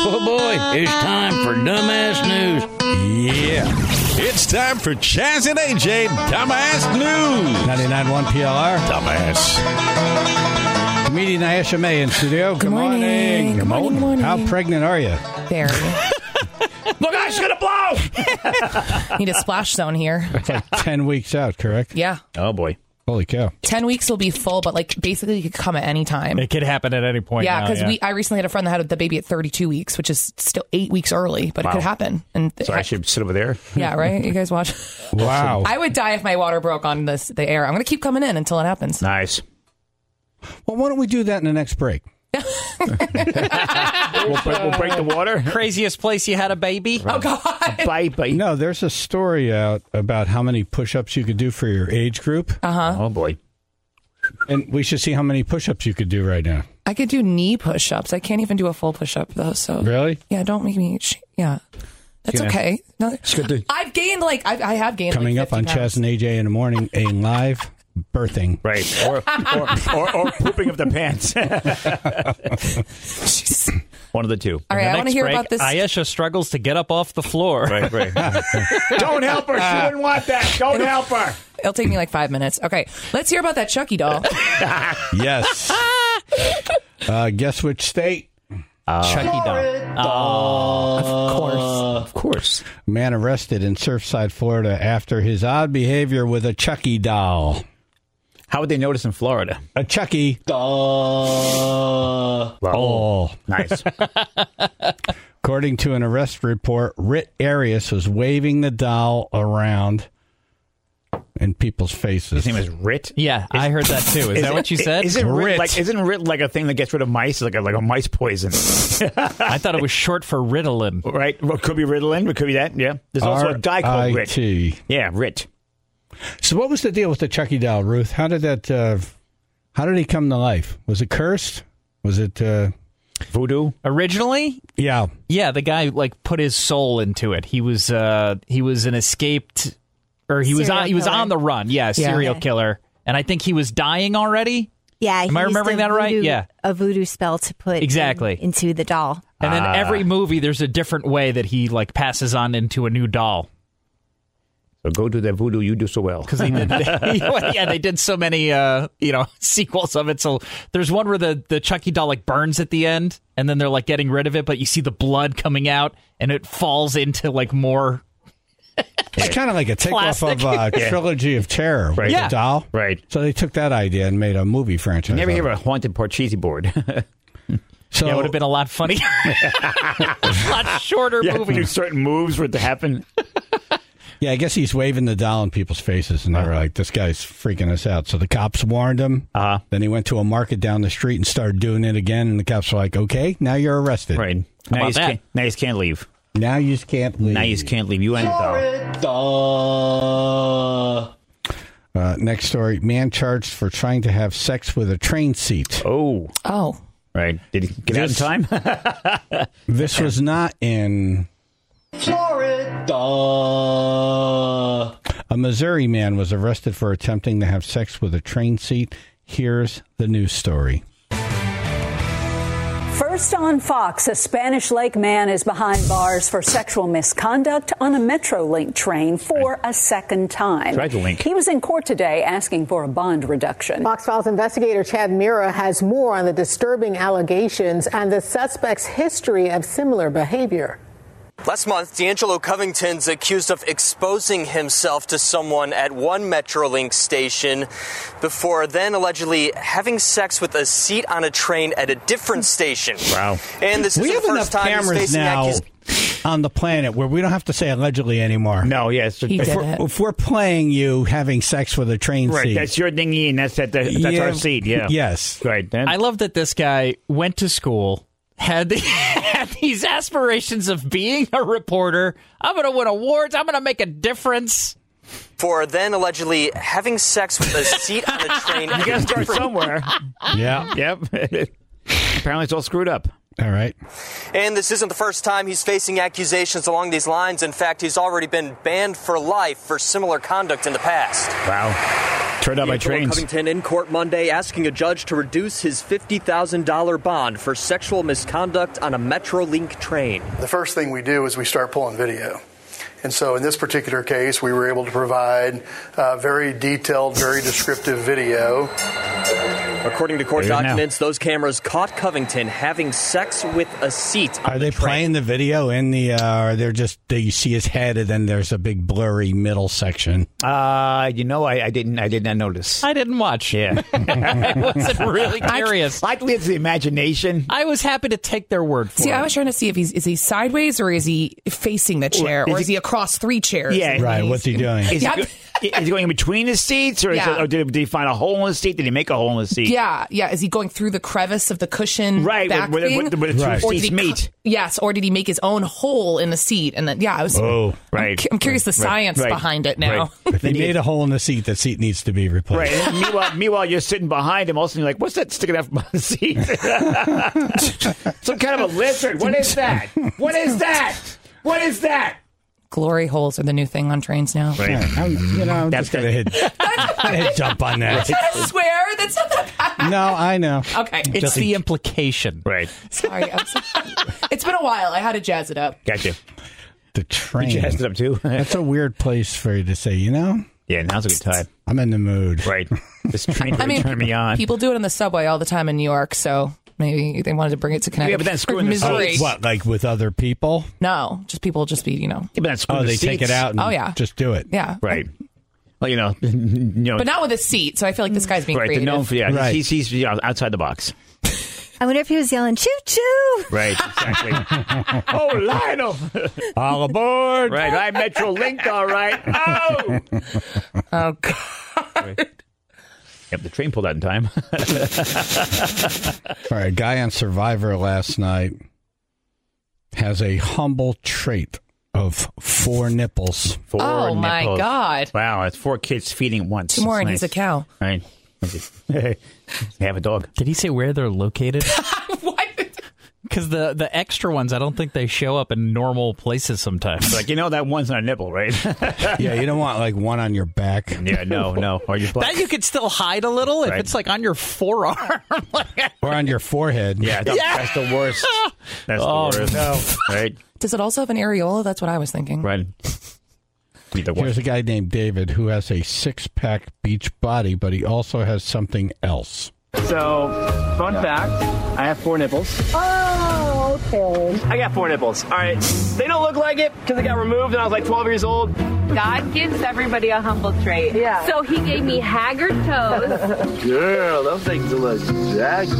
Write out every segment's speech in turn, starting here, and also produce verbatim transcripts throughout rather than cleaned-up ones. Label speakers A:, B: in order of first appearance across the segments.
A: Oh, boy, it's time for Dumbass News.
B: Yeah. It's time for Chaz and A J Dumbass News.
C: ninety-nine point one P L R.
B: Dumbass.
C: Comedian Aisha May in studio. Good,
D: Good morning. Good morning, good morning.
C: How pregnant are you?
D: Very.
A: Look, I should have blown.
D: Need a splash zone here.
C: It's like ten weeks out, correct?
D: Yeah.
A: Oh, boy.
C: Holy cow.
D: ten weeks will be full, but like basically you could come at any time.
E: It could happen at any point.
D: Yeah,
E: now,
D: because
E: yeah.
D: we I recently had a friend that had the baby at thirty-two weeks, which is still eight weeks early, but
A: Wow.
D: it could happen. And
A: So I should sit over there?
D: yeah, right? You guys watch?
C: Wow.
D: I would die if my water broke on this the air. I'm going to keep coming in until it happens.
A: Nice.
C: Well, why don't we do that in the next break?
A: We'll, break, we'll break the water.
E: Craziest place you had a baby?
D: Oh, God.
A: Bye, bye.
C: No, there's a story out about how many push-ups you could do for your age group.
D: Uh-huh.
A: Oh, boy.
C: And we should see how many push-ups you could do right now.
D: I could do knee push-ups. I can't even do a full push-up, though. So
C: Really?
D: Yeah, don't make me... Sh- yeah. That's
A: Yeah.
D: okay. No,
A: to-
D: I've gained, like... I, I have gained,
C: Coming
D: like,
C: up on
D: fifty pounds.
C: Chaz and A J in the morning, a live birthing.
A: Right. Or, or, or, or pooping of the pants.
D: Jeez.
A: One of the two.
D: All right, I
E: The
D: want to
E: next
D: hear
E: break,
D: about this.
E: Ayesha struggles to get up off the floor.
A: Right, right. Don't help her. She wouldn't want that. Don't help her.
D: It'll take me like five minutes. Okay, let's hear about that Chucky doll.
C: Yes. uh, guess which state?
E: Chucky doll.
D: Of course.
A: Of course.
C: Man arrested in Surfside, Florida after his odd behavior with a Chucky doll.
A: How would they notice in Florida?
C: A Chucky doll.
A: Oh. Nice.
C: According to an arrest report, Rit Arias was waving the doll around in people's faces.
A: His name is Rit.
E: Yeah, I heard that too. Is, that
A: it-
E: what you said?
A: Isn't Rit,
C: Rit.
A: like isn't Rit like a thing that gets rid of mice, like a like a mice poison?
E: I thought it was short for Ritalin.
A: Right? Well, could be Ritalin. It could be that. Yeah. There's also a guy called Rit.
C: R I T.
A: Yeah, Rit.
C: So what was the deal with the Chucky doll, Ruth? How did that, uh, how did he come to life? Was it cursed? Was it, uh,
A: Voodoo.
E: Originally,
C: yeah.
E: yeah, the guy like put his soul into it. He was uh he was an escaped or he was
F: Serial
E: on he was
F: killer.
E: on the run. Yeah, serial
F: Yeah.
E: killer. And I think he was dying already.
F: Yeah,
E: Am I
F: he used
E: remembering
F: a
E: that right?
F: voodoo-
E: Yeah.
F: a voodoo spell to put
E: Exactly.
F: in- into the doll.
E: And then
A: Ah.
E: every movie there's a different way that he like passes on into a new doll.
A: So go do the voodoo you do so well.
E: Because they did, yeah, they did so many, uh, you know, sequels of it. So there's one where the, the Chucky doll like burns at the end, and then they're like getting rid of it, but you see the blood coming out, and it falls into like more.
C: It's kind of like a takeoff
E: Plastic.
C: of uh,
A: Yeah.
C: Trilogy of Terror with
E: Yeah.
C: the doll.
A: Right.
C: So they took that idea and made a movie franchise.
A: Never
C: of
A: hear
C: it.
A: of a haunted Parcheesi board.
C: So
E: Yeah, it would have been a lot funnier, a lot shorter
A: yeah,
E: movie.
A: do certain moves for it to happen.
C: yeah, I guess he's waving the doll in people's faces, and they were like, "This guy's freaking us out." So the cops warned him.
A: Uh-huh.
C: Then he went to a market down the street and started doing it again, and the cops were like, "Okay, now you're arrested.
A: Right. Now
E: about
A: you, just
E: that?
A: can't, now you just can't leave.
C: Now you just can't leave."
A: Now you just can't leave. You and the doll.
C: Uh, next story: man charged for trying to have sex with a train seat.
A: Oh.
D: Oh.
A: Right. Did he get out in time?
C: This was not in Florida. A Missouri man was arrested for attempting to have sex with a train seat. Here's the news story.
G: First on Fox, a Spanish Lake man is behind bars for sexual misconduct on a Metrolink train for a second time.
A: Tried to link.
G: He was in court today asking for a bond reduction.
H: Fox Files investigator Chad Mira has more on the disturbing allegations and the suspect's history of similar behavior.
I: Last month, D'Angelo Covington's accused of exposing himself to someone at one Metrolink station before then allegedly having sex with a seat on a train at a different station.
A: Wow.
I: And this is
C: We
I: the
C: have
I: first
C: enough
I: time he's
C: cameras
I: facing
C: now
I: accus-
C: on the planet where we don't have to say allegedly anymore.
A: No, yes.
D: He
C: If
D: did
C: we're,
D: it.
C: if we're playing you having sex with a train
A: Right.
C: seat.
A: That's your dinghy, and that's, at the, that's
C: Yeah,
A: our seat. Yeah.
C: Yes.
A: Right. Then.
E: I love that this guy went to school, had, the, had these aspirations of being a reporter. I'm going to win awards. I'm going to make a difference.
I: for then allegedly having sex with a seat on a train.
A: You got to start somewhere.
C: Yeah.
A: Yep. Apparently, it's all screwed up.
C: All right.
I: And this isn't the first time he's facing accusations along these lines. In fact, he's already been banned for life for similar conduct in the past.
A: Wow. Turned out by trains.
I: Covington in court Monday asking a judge to reduce his fifty thousand dollars bond for sexual misconduct on a Metrolink train.
J: The first thing we do is we start pulling video. And so in this particular case, we were able to provide uh, very detailed, very descriptive video.
I: According to court documents, those cameras caught Covington having sex with a seat.
C: Are they playing the video in the, uh, or they're just, they, you see his head and then there's a big blurry middle section?
A: Uh, you know, I, I didn't I did not notice.
E: I didn't watch.
A: Yeah.
E: I wasn't really curious.
A: Likely it's the imagination.
E: I was happy to take their word for
D: see,
E: it.
D: See, I was trying to see if he's is he sideways or is he facing the chair
A: Well,
D: or
A: is
D: is he across three chairs?
A: Yeah.
C: Right, what's he doing?
A: Is,
D: Yeah.
A: he, go- is he going in between his seats, or, is
D: Yeah.
A: it, or did, did he find a hole in his seat? Did he make a hole in his seat?
D: Yeah, yeah. Is he going through the crevice of the cushion
A: Right,
D: back
A: where,
D: thing?
A: where, where, where the two
C: Right.
D: Or did
A: seats
D: he
A: meet.
D: cu- yes, or did he make his own hole in the seat? And then, yeah, I was.
C: Oh,
A: right.
D: I'm, cu- I'm curious the
A: Right,
D: science
A: right,
D: behind it now.
A: right.
C: If he made a hole in the seat, the seat needs to be replaced.
A: Right. And meanwhile, meanwhile, you're sitting behind him. Also, you're like, "What's that sticking out from the seat? Some kind of a lizard. What is that? What is that? What is that?"
D: Glory holes are the new thing on trains now.
A: Right.
C: I'm, you know, I'm
A: That's
C: just going to hit, gonna hit jump on that.
D: I swear, that's not that bad.
C: No, I know.
D: Okay.
E: It's
C: Just
E: the
C: a-
E: implication.
A: Right.
D: Sorry. I'm so- it's been a while. I had to jazz it up.
A: Gotcha.
C: The train.
A: You jazzed it up too.
C: That's a weird place for you to say, you know,
A: Yeah. Now's a good time.
C: I'm in the mood.
A: Right. This train
D: I mean,
A: turned me on.
D: people do it on the subway all the time in New York, so maybe they wanted to bring it to Connecticut.
A: Yeah, but then screwing
D: Or
A: the
D: Missouri.
A: seats.
C: What, like with other people?
D: No, just people just be, you know.
A: Yeah, but that's
C: Oh,
A: the
C: they take it
A: seats.
C: out and
D: Oh, yeah.
C: just do it.
D: Yeah.
A: Right. Well, you know, you know,
D: But not with a seat, so I feel like this guy's being
A: right. They're
D: creative.
A: known for yeah.
C: Right.
A: He's he's you know, outside the box.
F: I wonder if he was yelling, choo choo.
A: Right. Exactly. Oh, Lionel.
C: All aboard.
A: Right. I'm Metro linked. All right. Oh.
D: Oh, God.
A: Yep. The train pulled out in time.
C: All right, a guy on Survivor last night has a humble trait of four nipples.
A: Four
D: Oh, my
A: nipples.
D: God.
A: Wow, it's four kids feeding at once.
D: Two more
A: That's
D: and he's a
A: nice.
D: cow.
A: Right. They have a dog.
E: Did he say where they're located?
D: What?
E: Because the, the extra ones, I don't think they show up in normal places sometimes.
A: Like, you know, that one's not a nipple, right?
C: Yeah, you don't want like one on your back.
A: Yeah, no, no. Or your butt.
E: That you could still hide a little if
A: Right.
E: it's like on your forearm.
C: Or on your forehead.
A: Yeah, that's,
E: Yeah.
A: that's the worst. That's
E: Oh,
A: the worst.
E: no.
A: Right?
D: Does it also have an areola? That's what I was thinking.
A: Right. Either one.
C: Here's a guy named David who has a six-pack beach body, but he also has something else.
K: So, fun fact, I have four nipples.
H: Oh, okay.
K: I got four nipples. All right. They don't look like it because they got removed when I was like twelve years old.
L: God gives everybody a humble trait.
H: Yeah.
L: So he gave me haggard toes.
K: Girl, those things look jacked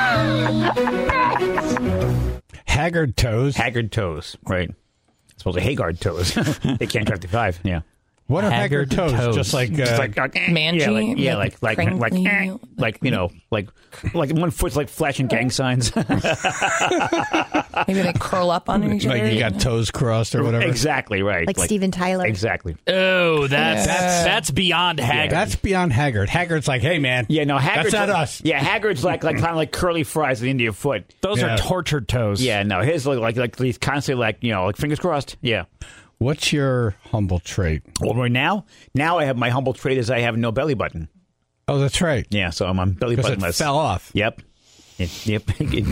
C: Haggard toes.
A: Haggard toes. Right. Supposedly Haggard toes. They can't drive to five. Yeah.
C: What are haggard,
E: Haggard
C: toes?
E: toes.
C: Just like, uh,
A: Just like uh,
D: Mangy?
A: Yeah, like yeah, like
D: Like
A: like like like,
D: crinkly?
A: eh, like you know, like like one foot's like flashing gang signs.
D: Maybe they curl up on each other.
C: like you got toes crossed or whatever.
A: Exactly right.
F: Like Steven Tyler.
A: Exactly.
E: Oh, that's
D: Yeah.
E: that's, that's beyond haggard.
C: That's beyond haggard. Haggard's like, hey man,
A: Yeah, no, Haggard's
C: that's not
A: like,
C: us.
A: Yeah, Haggard's like like kind of like curly fries at the end of your foot.
E: Those
C: Yeah.
E: are tortured toes.
A: Yeah, no, his look like like he's constantly like you know like fingers crossed. Yeah.
C: What's your humble trait?
A: Well, right now, now I have my humble trait is I have no belly button.
C: Oh, that's right.
A: Yeah, so I'm on belly
C: Because it
A: buttonless.
C: fell off.
A: Yep. It, yep.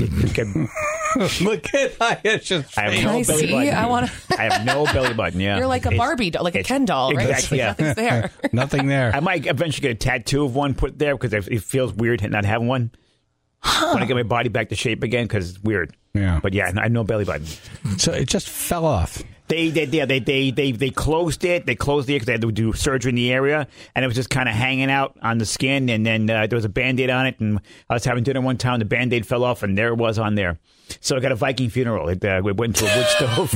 C: Look at it's just
A: I have
D: Can
A: no
D: I
A: belly
D: see?
A: button.
D: I wanna-
A: I have no belly button. Yeah.
D: You're like a
A: It's-
D: Barbie doll, like a
A: it's-
D: Ken doll, right?
A: Exactly. Yeah.
D: Nothing's there.
C: nothing there.
A: I might eventually get a tattoo of one put there because it feels weird not having one. Huh. When I get my body back to shape again because it's weird.
C: Yeah.
A: But yeah, I have no belly button.
C: So it just fell off.
A: They, they, yeah, they, they, they, they closed it. They closed it because they had to do surgery in the area, and it was just kind of hanging out on the skin. And then uh, there was a Band-Aid on it, and I was having dinner one time. The Band-Aid fell off, and there it was on there. So I got a Viking funeral. It, uh, we went to a wood stove.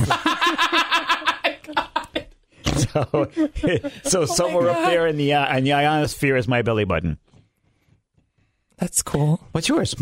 A: so, so somewhere up there in the uh, in the ionosphere is my belly button.
D: That's cool.
A: What's yours?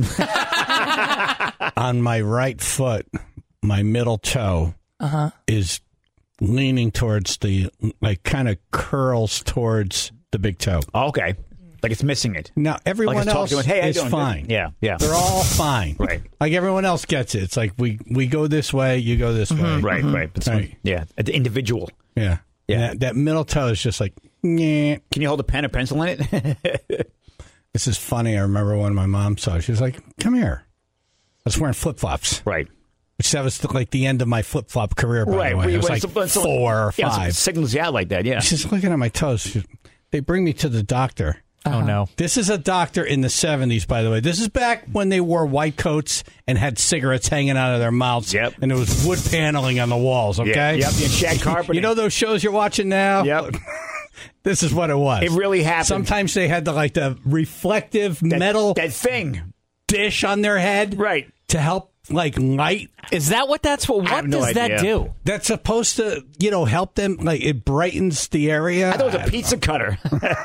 C: On my right foot, my middle toe
D: Uh-huh.
C: is leaning towards the, like, kind of curls towards the big toe.
A: Okay. Like it's missing it.
C: Now, everyone
A: Like it's
C: else
A: talking to it, hey, how you
C: is
A: doing?
C: fine.
A: Yeah, yeah.
C: They're all fine.
A: Right.
C: Like everyone else gets it. It's like we, we go this way, you go this way.
A: Right, right. But some-
C: Right.
A: Yeah, at the individual.
C: Yeah.
A: Yeah.
C: And that, that middle toe is just like, yeah.
A: Can you hold a pen or pencil in it?
C: This is funny. I remember when my mom saw it. She was like, come here. I was wearing flip-flops.
A: Right.
C: Which that was like the end of my flip-flop career, by
A: right.
C: the way.
A: We-
C: It was
A: when
C: like
A: some- some-
C: four or
A: yeah, some
C: five.
A: signals you out like that, yeah.
C: She's looking at my toes. She, they bring me to the doctor.
E: Oh, no.
C: This is a doctor in the seventies, by the way. This is back when they wore white coats and had cigarettes hanging out of their mouths.
A: Yep.
C: And there was wood paneling on the walls, okay?
A: Yeah, yep, yeah, shag carpeting.
C: You know those shows you're watching now?
A: Yep.
C: This is what it was.
A: It really happened.
C: Sometimes they had the like the reflective
A: That-
C: metal
A: That thing.
C: dish on their head.
A: Right.
C: To help like light.
E: Is that what that's what?
A: I
E: What
A: have no
E: does that
A: idea.
E: do?
C: That's supposed to, you know, help them. Like it brightens the area.
A: I thought it was a pizza cutter.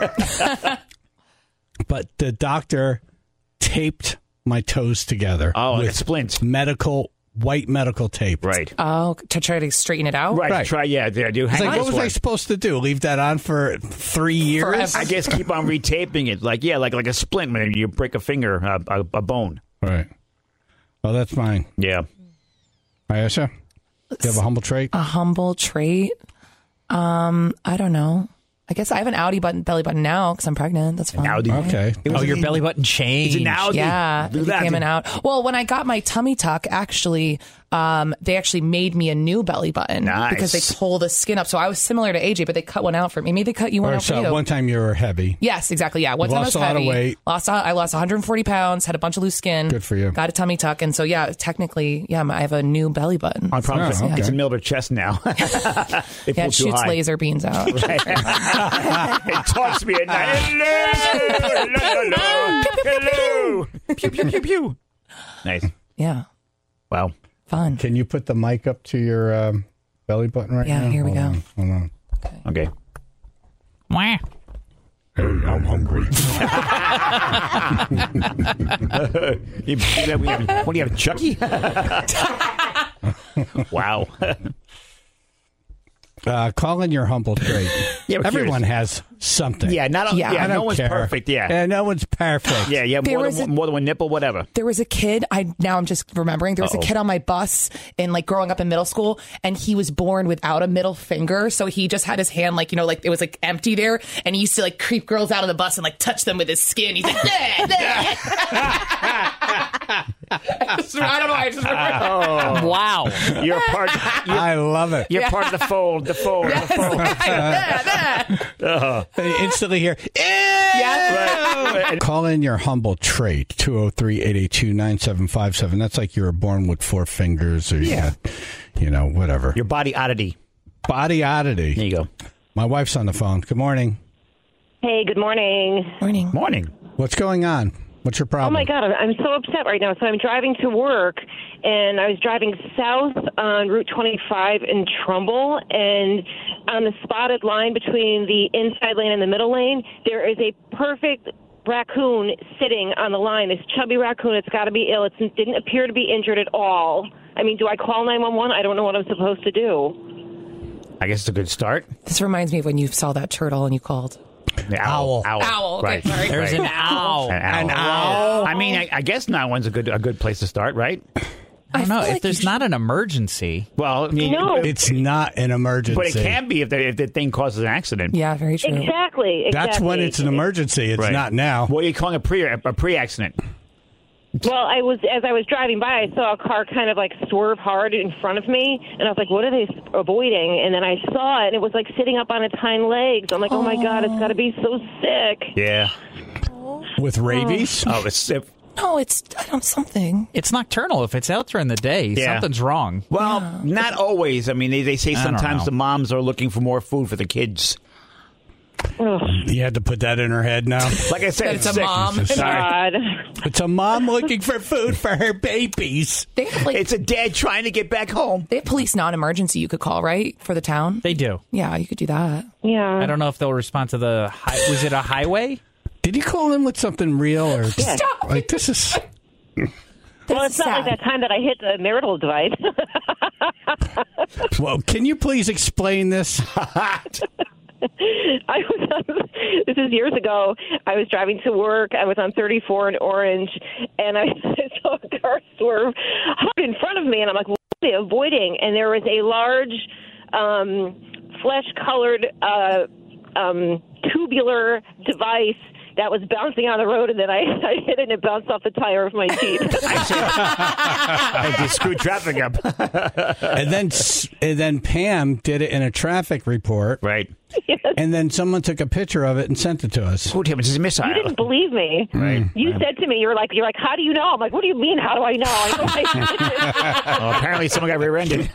C: But the doctor taped my toes together.
A: Oh, like a
C: with
A: splint.
C: medical white medical tape.
A: Right.
D: Oh, to try to straighten it out?
A: Right.
C: Right.
A: Try, yeah, yeah, do.
C: It's
A: Hang
C: like,
A: it
C: what
A: this
C: was
A: way.
C: I supposed to do? Leave that on for three years?
D: Forever.
A: I guess keep on retaping it. Like, yeah, like like a splint when you break a finger, uh, a, a bone.
C: Right. Well, that's mine.
A: Yeah.
C: Ayesha, do you have a humble trait?
D: A humble trait? Um, I don't know. I guess I have an Audi button, belly button now because I'm pregnant. That's fine.
A: Audi.
C: Okay.
E: Oh, your belly button changed.
A: It's an Audi.
D: Yeah,
A: Do
D: it
A: that.
D: became an out. Well, when I got my tummy tuck, actually, um, they actually made me a new belly button
A: Nice.
D: because they pull the skin up. So I was similar to A J, but they cut one out for me. Maybe they cut you one
C: Or
D: out for
C: so
D: you.
C: one time you were heavy.
D: Yes, exactly. Yeah, one
C: You
D: time
C: lost
D: I was
C: a lot of
D: heavy.
C: weight.
D: Lost. I lost one hundred forty pounds. Had a bunch of loose skin.
C: Good for you.
D: Got a tummy tuck, and so yeah, technically, yeah, I have a new belly button.
A: I promise.
C: Oh, okay.
A: It's a Mildred chest now. They
D: Yeah,
A: pull
D: it
A: too
D: shoots
A: high.
D: laser beams out.
A: It talks to me at night. Hello, hello, hello. Pew pew pew pew. Nice.
D: Yeah,
A: Wow.
D: fun.
C: Can you put the mic up to your um, belly button right
D: Yeah,
C: now?
D: here we
C: Hold
D: go.
C: on, hold on.
A: Okay.
E: Mwah.
C: Hey, I'm hungry.
A: You- you have- we have- what do you have, Chucky? Wow.
C: Uh, call in your humble trait.
A: Yeah, we're
C: Everyone
A: curious.
C: has something.
A: Yeah, not
D: Yeah.
A: yeah.
C: I don't
A: no one's
C: care.
A: perfect. Yeah.
C: Yeah, no one's perfect.
A: Yeah, yeah.
D: There
A: More
D: was
A: than,
D: a-
A: more than one nipple, whatever.
D: There was a kid, I now I'm just remembering, there was
A: Uh-oh.
D: a kid on my bus in like growing up in middle school, and he was born without a middle finger. So he just had his hand like, you know, like it was like empty there, and he used to like creep girls out of the bus and like touch them with his skin. He's like, yeah, I, just, I don't know, I just remember.
A: Oh,
E: Wow.
A: you're part. You're,
C: I love it.
A: you're part of the fold. The fold. The fold.
D: Yeah, yeah.
C: They instantly hear,
D: Yeah.
A: Right.
C: call in your humble trait, two oh three, eight eight two, nine seven five seven. That's like you were born with four fingers or you
A: Yeah.
C: had, you know, whatever.
A: Your body oddity.
C: Body oddity.
A: There you go.
C: My wife's on the phone. Good morning.
L: Hey, good morning.
D: Morning.
A: Morning.
C: What's going on? What's your
L: Oh
C: problem?
L: my God, I'm I'm so upset right now. So I'm driving to work, and I was driving south on Route twenty-five in Trumbull, and on the spotted line between the inside lane and the middle lane, there is a perfect raccoon sitting on the line. This chubby raccoon, it's got to be ill. It didn't appear to be injured at all. I mean, do I call nine one one? I don't know what I'm supposed to do.
A: I guess it's a good start.
D: This reminds me of when you saw that turtle and you called.
A: The owl.
C: Owl.
D: Owl, okay,
A: Right.
D: sorry.
E: There's
A: Right.
E: an owl.
A: An owl. I mean, I, I guess nine one's a good a good place to start, right?
E: I don't know.
D: feel
E: If
D: like
E: there's
D: you
E: not an emergency.
A: Well, I mean,
L: No.
C: It's not an emergency.
A: but it can be if the, if the thing causes an accident.
D: Yeah, very true.
L: Exactly. exactly.
C: That's when it's an emergency. It's
A: Right.
C: not now.
A: What are you calling a pre a pre-accident?
L: Well, I was as I was driving by, I saw a car kind of like swerve hard in front of me, and I was like, "What are they avoiding?" And then I saw it, and it was like sitting up on its hind legs. I'm like, "Oh my God, it's got to be so sick."
A: Yeah.
C: With rabies?
A: Oh, it's if,
D: No, it's I don't something.
E: It's nocturnal. If it's out during the day,
A: Yeah.
E: something's wrong.
A: well, not always. I mean, they, they say
E: I don't
A: sometimes
E: know.
A: the moms are looking for more food for the kids.
C: You had to put that in her head now.
A: Like I said,
D: It's a
A: sick.
D: mom.
A: Sorry.
L: God.
C: It's a mom looking for food for her babies.
D: They have like
A: It's a dad trying to get back home.
D: they have police non-emergency you could call, right, for the town.
E: They do.
D: Yeah, you could do that.
L: Yeah.
E: I don't know if they'll respond to the. Hi- was it a highway?
C: Did you call in with something real or
D: Stop.
C: like this is?
L: Well, it's not like that time that I hit the marital device.
C: Well, can you please explain this?
L: I was on, this is years ago. I was driving to work. I was on thirty-four in Orange, and I saw a car swerve hard in front of me, and I'm like, what are they avoiding? And there was a large um, flesh-colored uh, um, tubular device that was bouncing on the road, and then I, I hit it and it bounced off the tire of my Jeep.
A: I just screwed traffic up.
C: and then and then Pam did it in a traffic report.
A: Right.
L: Yes.
C: And then someone took a picture of it and sent it to us.
A: Who did it? Missile.
L: You didn't believe me.
A: Right.
L: You
A: right.
L: said to me, you're like, you're like, how do you know? I'm like, what do you mean, how do I know? I know I
A: well, apparently someone got rear-ended.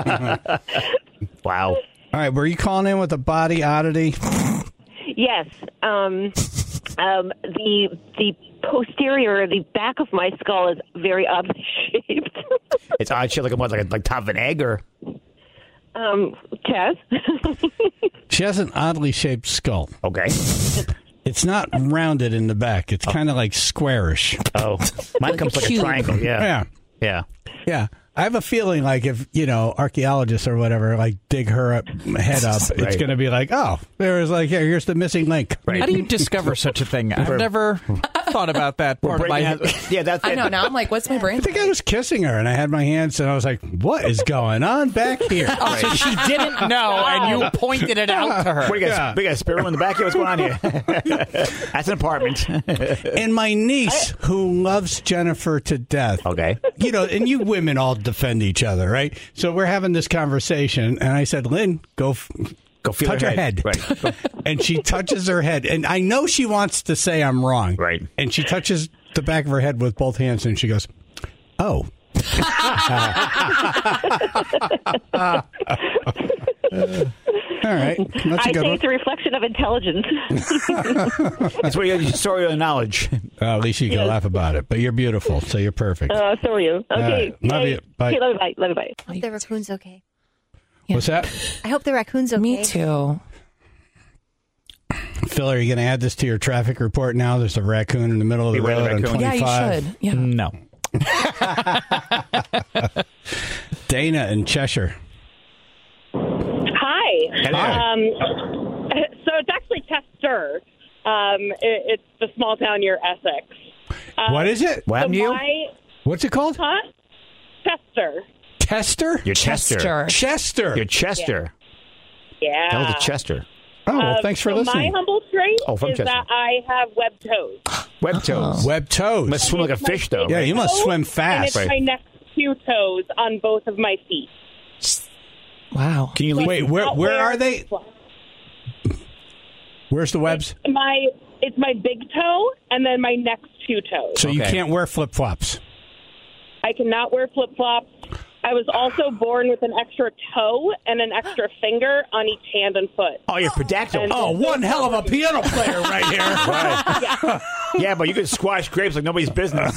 A: Wow.
C: All right, were you calling in with a body oddity?
L: Yes. Um, um, the the posterior, the back of my skull is very oddly shaped.
A: It's odd shaped like what, like a, like top of an egg, or?
L: Um, Chaz?
C: She has an oddly shaped skull.
A: Okay.
C: It's not rounded in the back. It's oh. kind of like squarish.
A: Oh, mine
D: like
A: comes
D: a
A: like
D: cube.
A: a triangle. Yeah.
C: Yeah.
A: Yeah.
C: Yeah. I have a feeling like if, you know, archaeologists or whatever, like dig her up, head up, right. It's going to be like, oh, there was like, here, here's the missing link.
E: Right. How do you discover such a thing? I've never thought about that part of my head.
A: Yeah, that's
D: I know. Now I'm like, what's my brain?
C: I think I was kissing her and I had my hands and I was like, what is going on back here?
E: Oh, so she didn't know and you pointed it out to her.
A: What, you got, yeah. we got a spare room in the back here? What's going on here? That's an apartment.
C: And my niece, who loves Jennifer to death.
A: Okay.
C: You know, and you women all defend each other, right? So we're having this conversation, and I said, Lynn, go, f-
A: go feel
C: touch
A: her
C: her head.
A: head. Right.
C: And she touches her head, and I know she wants to say I'm wrong.
A: Right.
C: And she touches the back of her head with both hands, and she goes, oh. All right. That's a
L: I
C: good
L: say
C: one.
L: it's a reflection of intelligence.
A: It's where you store your knowledge.
C: Well, at least you can
L: Yes.
C: laugh about it. But you're beautiful, so you're perfect.
L: Uh, so are you. Okay.
C: right. Love
L: Yay.
C: you. Bye.
L: Okay, love you. Bye. Love you. Bye.
F: I hope the raccoon's okay.
C: What's that?
F: I hope the raccoon's okay.
D: Me too.
C: Phil, are you going to add this to your traffic report now? There's a raccoon in the middle of the
A: Beware the
C: road on
A: raccoon.
D: Yeah,
C: twenty-five.
D: you should. Yeah.
E: No.
C: Dana in Cheshire.
M: Hi.
A: Hello.
M: Um, so it's actually Chester. Um, it, it's the small town near Essex. Um,
C: What is it?
A: What happened to you?
M: my,
C: What's it called?
M: Huh? Chester.
C: Chester?
A: You're Chester.
D: Chester.
C: Chester.
A: You're Chester.
M: Yeah.
A: That was a Chester.
C: Oh, well,
M: Um,
C: thanks for
M: so
C: listening.
M: My humble trait
A: Oh, from
M: is
A: Chester.
M: that I have web toes.
A: Web toes.
C: Web toes.
A: Must swim like a fish, though.
C: Yeah,
A: right?
C: you must
M: Toes,
C: swim
M: And
C: fast.
M: it's
A: Right.
M: my next two toes on both of my feet.
D: Wow.
A: Can you leave?
C: Wait, where
M: Not
C: where
M: wear
C: are they?
M: flip-flops.
C: Where's the webs?
M: My it's my big toe and then my next two toes.
C: So you
A: Okay.
C: can't wear flip flops.
M: I cannot wear flip flops. I was also born with an extra toe and an extra finger on each hand and foot.
A: Oh, you're pedactyl.
M: And-
C: Oh, one hell of a piano player right here.
A: Right.
M: Yeah,
A: Yeah, but you could squash grapes like nobody's business.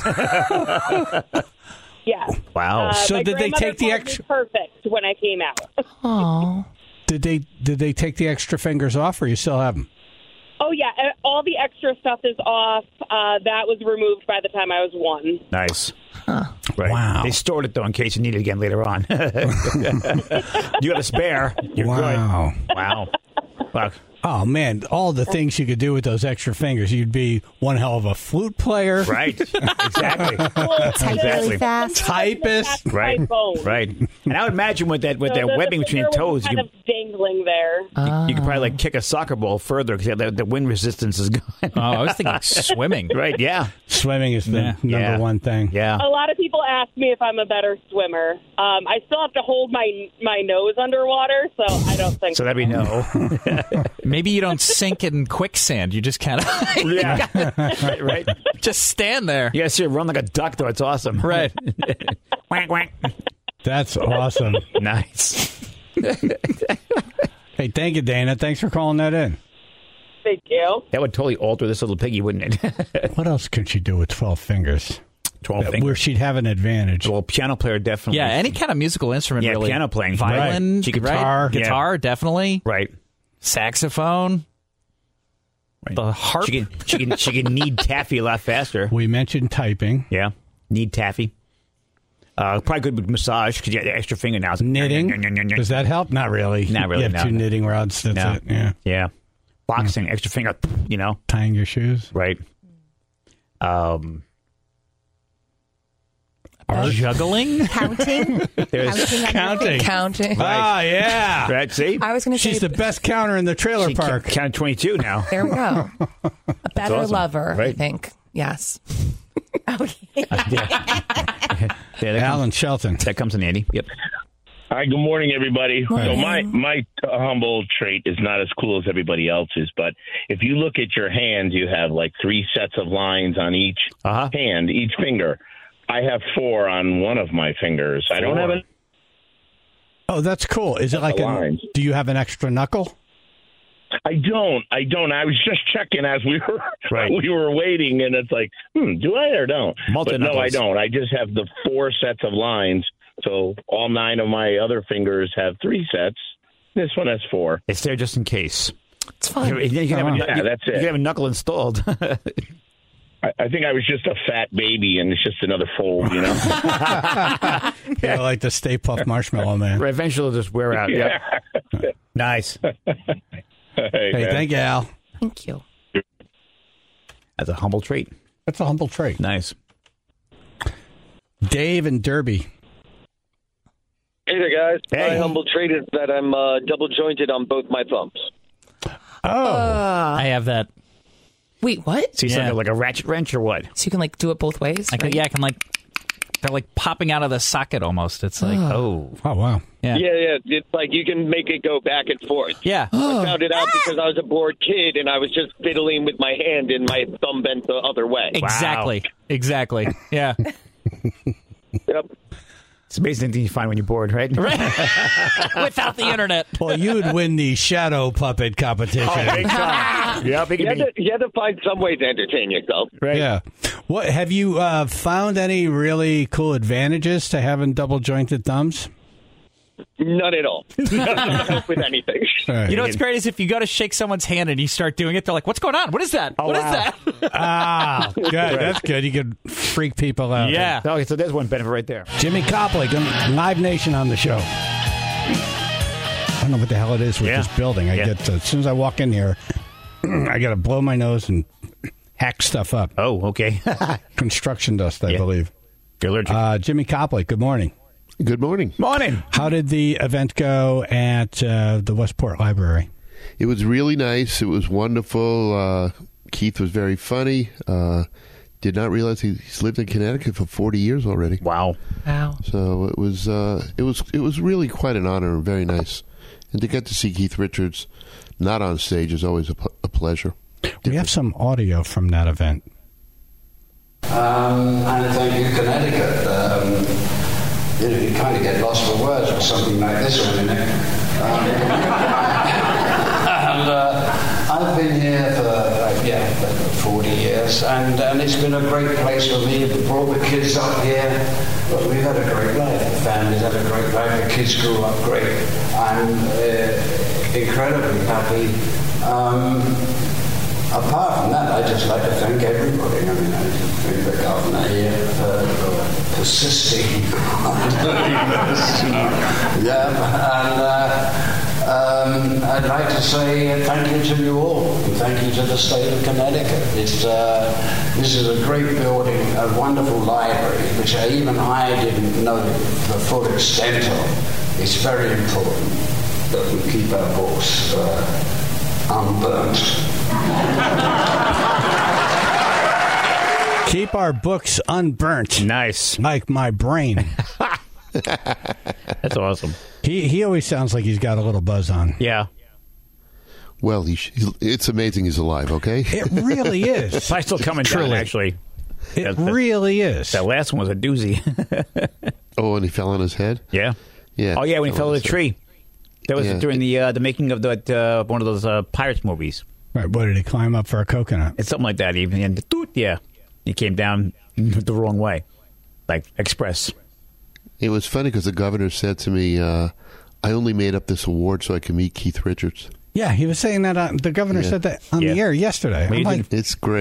M: yeah.
A: Wow.
M: Uh,
C: So
M: my
C: did they
M: grandmother
C: take the
M: called me
C: extra-
M: perfect when I came out?
D: Oh.
C: Did they did they take the extra fingers off, or you still have them?
M: Oh yeah, uh, all the extra stuff is off. Uh, that was removed by the time I was one.
A: Nice. Right.
C: Wow.
A: They stored it, though, in case you need it again later on. You got a spare. You're
C: Wow.
A: good. Wow. Wow.
C: Oh man, all the things you could do with those extra fingers. You'd be one hell of a flute player.
A: Right. Exactly.
M: Well,
F: Type
A: Exactly.
F: really fast.
C: Typist.
M: that's
A: Right.
M: my bone.
A: Right. And I would imagine with that with
M: So
A: that
M: the-
A: webbing
M: the
A: between
M: finger
A: toes,
M: was
A: you
M: kind
A: could,
M: of dangling there.
A: you could probably like kick a soccer ball further because the, the wind resistance is gone.
E: Oh, I was thinking swimming.
A: Right. Yeah.
C: Swimming is the
E: Yeah.
C: number
A: Yeah.
C: one thing.
A: Yeah.
M: A lot of people ask me if I'm a better swimmer. Um, I still have to hold my my nose underwater, so I don't think
A: So that'd be no.
E: Maybe you don't sink in quicksand. You just kind of
A: Yeah. Right. Right.
E: just stand there.
A: You guys see it run like a duck, though. It's awesome.
E: Right.
A: Quack, quack.
C: That's awesome.
A: Nice.
C: Hey, thank you, Dana. Thanks for calling that in.
M: Thank you.
A: That would totally alter this little piggy, wouldn't it?
C: What else could she do with twelve fingers?
A: twelve
C: That-
A: fingers.
C: Where she'd have an advantage.
A: Well, piano player definitely.
E: Yeah, any kind of musical instrument,
A: Yeah,
E: really.
A: piano playing.
E: Violin,
A: Right. She could-
E: right?
C: Guitar.
E: Guitar, definitely.
A: Right.
E: Saxophone.
A: Right.
E: The harp.
A: She can she can she can knead taffy a lot faster.
C: We mentioned typing.
A: Yeah. Knead taffy. Uh, probably good with massage because you got the extra fingernails.
C: Knitting? Does that help? Not really.
A: Not really,
C: You have
A: no.
C: two knitting rods. That's
A: No.
C: it. Yeah.
A: Yeah. Boxing, extra finger, you know.
C: Tying your shoes.
A: Right. Um,
E: Art. Juggling?
F: Counting?
A: there's
F: Counting.
C: Counting.
D: Counting.
C: Ah, yeah.
A: Right, see?
D: I was going to say
C: She's the best counter in the trailer
A: She
C: park.
A: Counted twenty-two now.
D: there we go. A better
A: awesome.
D: lover, I
A: Right.
D: think. Yes.
A: Yeah, that
C: Alan
A: comes,
C: Shelton.
A: that comes in handy. Yep.
N: Hi, good morning, everybody.
D: Morning.
N: So my my uh, humble trait is not as cool as everybody else's, but if you look at your hands, you have like three sets of lines on each
A: Uh-huh.
N: hand, each finger. I have four on one of my fingers. I don't have an.
C: Oh, that's cool. Is it like
N: The
C: a,
N: lines.
C: do you have an extra knuckle?
N: I don't. I don't. I was just checking as we were
A: Right.
N: we were waiting, and it's like, hmm, do I or don't? But no, I
A: Multi-knuckles.
N: don't. I just have the four sets of lines. So all nine of my other fingers have three sets. This one has four.
A: It's there just in case.
D: It's fine.
A: You, you can have a,
N: Yeah,
A: you,
N: that's
A: you
N: it.
A: can have a knuckle installed.
N: I, I think I was just a fat baby, and it's just another fold, you know?
C: Yeah, like the Stay Puft Marshmallow Man.
A: Right, eventually it'll just wear out.
N: Yeah.
A: Yep. Nice.
N: Hey,
C: Hey,
N: man.
C: thank you, Al.
D: Thank you.
A: That's a humble trait.
C: That's a humble trait.
A: Nice.
C: Dave and Derby.
O: Hey there, guys.
A: Hey.
O: My humble trait is that I'm uh, double jointed on both my thumbs.
C: Oh.
E: I have that.
D: Wait, what?
A: So you
E: Yeah.
A: like, a, like a ratchet wrench or what?
D: So you can like do it both ways?
E: I can,
D: right?
E: yeah, I can like, they're like popping out of the socket almost. It's like,
A: Oh.
C: Oh, wow.
E: yeah.
O: Yeah, yeah. It's like you can make it go back and forth.
E: Yeah.
O: I found it out because I was a bored kid and I was just fiddling with my hand and my thumb bent the other way.
E: Exactly. Exactly. Yeah.
O: Yep.
A: It's amazing thing you find when you're bored, right?
E: Without the internet.
C: Well, you would win the shadow puppet competition.
A: Oh, big time. Yeah, big
O: You have,
A: me.
O: to, you have to find some way to entertain yourself.
A: Right.
C: Yeah. What have you uh, found any really cool advantages to having double jointed thumbs?
O: None at all. Doesn't help with anything.
C: All right.
E: You know what's great is if you go to shake someone's hand and you start doing it, they're like, what's going on? What is that?
A: Oh,
E: What is
A: wow.
E: that?
C: Ah, good. That's good. You could freak people out.
E: Yeah.
A: Okay, so there's one benefit right there.
C: Jimmy Copley, Live Nation on the show. I don't know what the hell it is with
A: Yeah.
C: this building. I
A: Yeah.
C: get to, as soon as I walk in here, I got to blow my nose and hack stuff up.
A: Oh, okay.
C: Construction dust, I
A: Yeah.
C: believe.
A: You're allergic.
C: Uh, Jimmy Copley, good morning.
P: Good morning.
A: Morning.
C: How did the event go at uh, the Westport Library?
P: It was really nice. It was wonderful. Uh, Keith was very funny. Uh, did not realize he, he's lived in Connecticut for forty years already.
A: Wow.
D: Wow.
P: So it was uh, it was it was really quite an honor and very nice. And to get to see Keith Richards not on stage is always a, pl- a pleasure.
C: We have some audio from that event.
Q: Um, and thank you, Connecticut. Um, you know, you kind of get lost for words with something like this one in it. Um, and uh, I've been here for, uh, yeah, for forty years, and, and it's been a great place for me. We brought the kids up here. But we've had a great life. The family's had a great life. The kids grew up great. I'm uh, incredibly happy. Um, Apart from that, I'd just like to thank everybody. I mean, I thank the governor here for, for persisting on doing this. Yeah, and uh, um, I'd like to say thank you to you all, and thank you to the state of Connecticut. It's uh, this is a great building, a wonderful library, which I, even I didn't know the full extent of. It's very important that we keep our books uh, unburnt.
C: Keep our books unburnt.
A: Nice.
C: Like my brain.
A: That's awesome.
C: He he always sounds like he's got a little buzz on.
A: Yeah.
P: Well, he sh- he's, it's amazing he's alive, okay?
C: It really is.
A: Probably still coming
C: Truly.
A: down, actually.
C: It
A: That- that-
C: really is.
A: That last one was a doozy.
P: Oh, and he fell on his head?
A: Yeah.
P: Yeah.
A: Oh, yeah, when he fell
P: on
A: out of
P: his
A: the
P: head.
A: tree. That was
P: Yeah.
A: during the uh, the making of that uh, one of those uh, Pirates movies.
C: Right, what did he climb up for a coconut?
A: It's something like that, even. And the doot, yeah. He came down the wrong way. Like express.
P: It was funny because the governor said to me, uh, I only made up this award so I could meet Keith Richards.
C: Yeah, he was saying that. On, the governor
P: Yeah.
C: said that on
A: Yeah.
C: the air yesterday. I'm like,
P: It's great.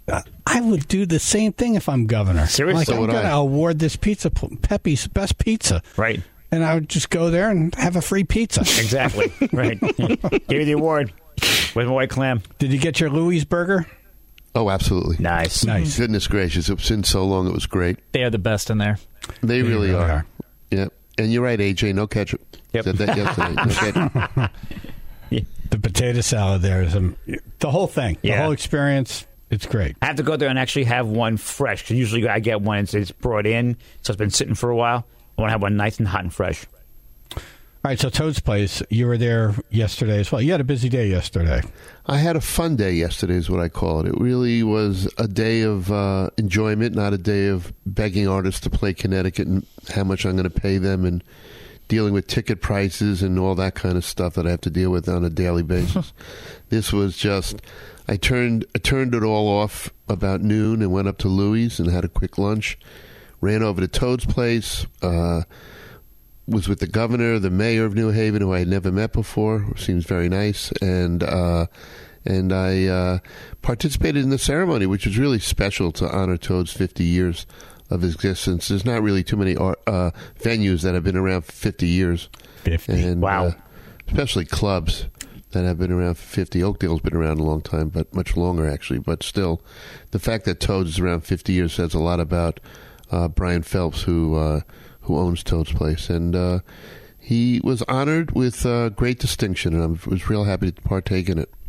C: uh, I would do the same thing if I'm governor.
A: Seriously?
C: Like,
A: So
C: I'm
A: would
C: going to
A: I.
C: award this pizza, Pepe's best pizza.
A: Right.
C: And I would just go there and have a free pizza.
A: Exactly. Right. Give you the award with my white clam.
C: Did you get your Louis burger?
P: Oh, absolutely.
A: Nice.
C: Nice.
P: Goodness gracious. It's been so long. It was great.
E: They are the best in there.
P: They,
C: They
P: really,
C: really
P: are.
C: are.
P: Yep. And you're right, A J. No ketchup.
A: Yep.
P: Said that yesterday. No ketchup.
C: The potato salad there is um, the whole thing. The
A: Yeah.
C: whole experience. It's great.
A: I have to go there and actually have one fresh. 'Cause usually I get one and it's brought in, so it's been sitting for a while. I want to have one nice and hot and fresh.
C: All right, so Toad's Place, you were there yesterday as well. You had a busy day yesterday.
P: I had a fun day yesterday is what I call it. It really was a day of uh, enjoyment, not a day of begging artists to play Connecticut and how much I'm going to pay them and dealing with ticket prices and all that kind of stuff that I have to deal with on a daily basis. This was just, I turned I turned it all off about noon and went up to Louis and had a quick lunch, ran over to Toad's Place, uh, was with the governor, the mayor of New Haven, who I had never met before. Seems very nice. And uh, and I uh, participated in the ceremony, which was really special to honor Toad's fifty years of existence. There's not really too many art, uh, venues that have been around for fifty years.
C: fifty.
P: And,
A: Wow.
P: Uh, especially clubs that have been around for fifty. Oakdale's been around a long time, but much longer, actually. But still, the fact that Toad's is around fifty years says a lot about uh, Brian Phelps, who... Uh, who owns Toad's Place, and uh, he was honored with uh, great distinction, and I was real happy to partake in it.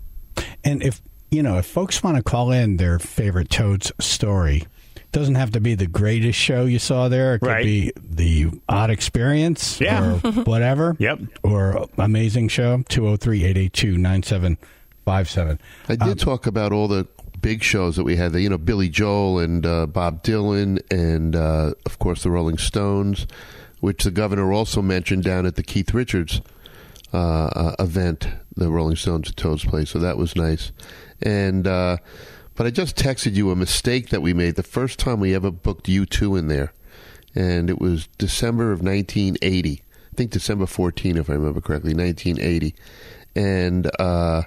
C: And if, you know, if folks want to call in their favorite Toad's story, it doesn't have to be the greatest show you saw there. It could
A: Right.
C: be the odd experience
A: Yeah.
C: or whatever.
A: Yep.
C: Or amazing show, two oh three, eight eight two, nine seven five seven.
P: I did
C: Um,
P: talk about all the big shows that we had, you know, Billy Joel and uh, Bob Dylan and, uh, of course, the Rolling Stones, which the governor also mentioned down at the Keith Richards uh, uh, event, the Rolling Stones at Toad's Place, so that was nice. And uh, but I just texted you a mistake that we made the first time we ever booked U two in there, and it was December of nineteen eighty. I think December fourteenth, if I remember correctly, nineteen eighty. And... Uh,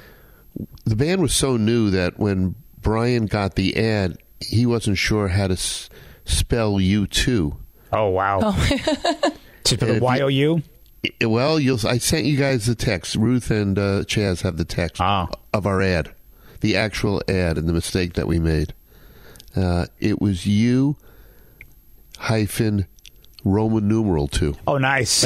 P: the band was so new that when Brian got the ad, he wasn't sure how to s- spell U two.
A: Oh, wow.
D: Oh.
A: To the Y O U?
P: Well, you'll, I sent you guys the text. Ruth and uh, Chaz have the text
A: Ah.
P: of our ad, the actual ad and the mistake that we made. Uh, it was U hyphen Roman numeral two.
A: Oh, nice.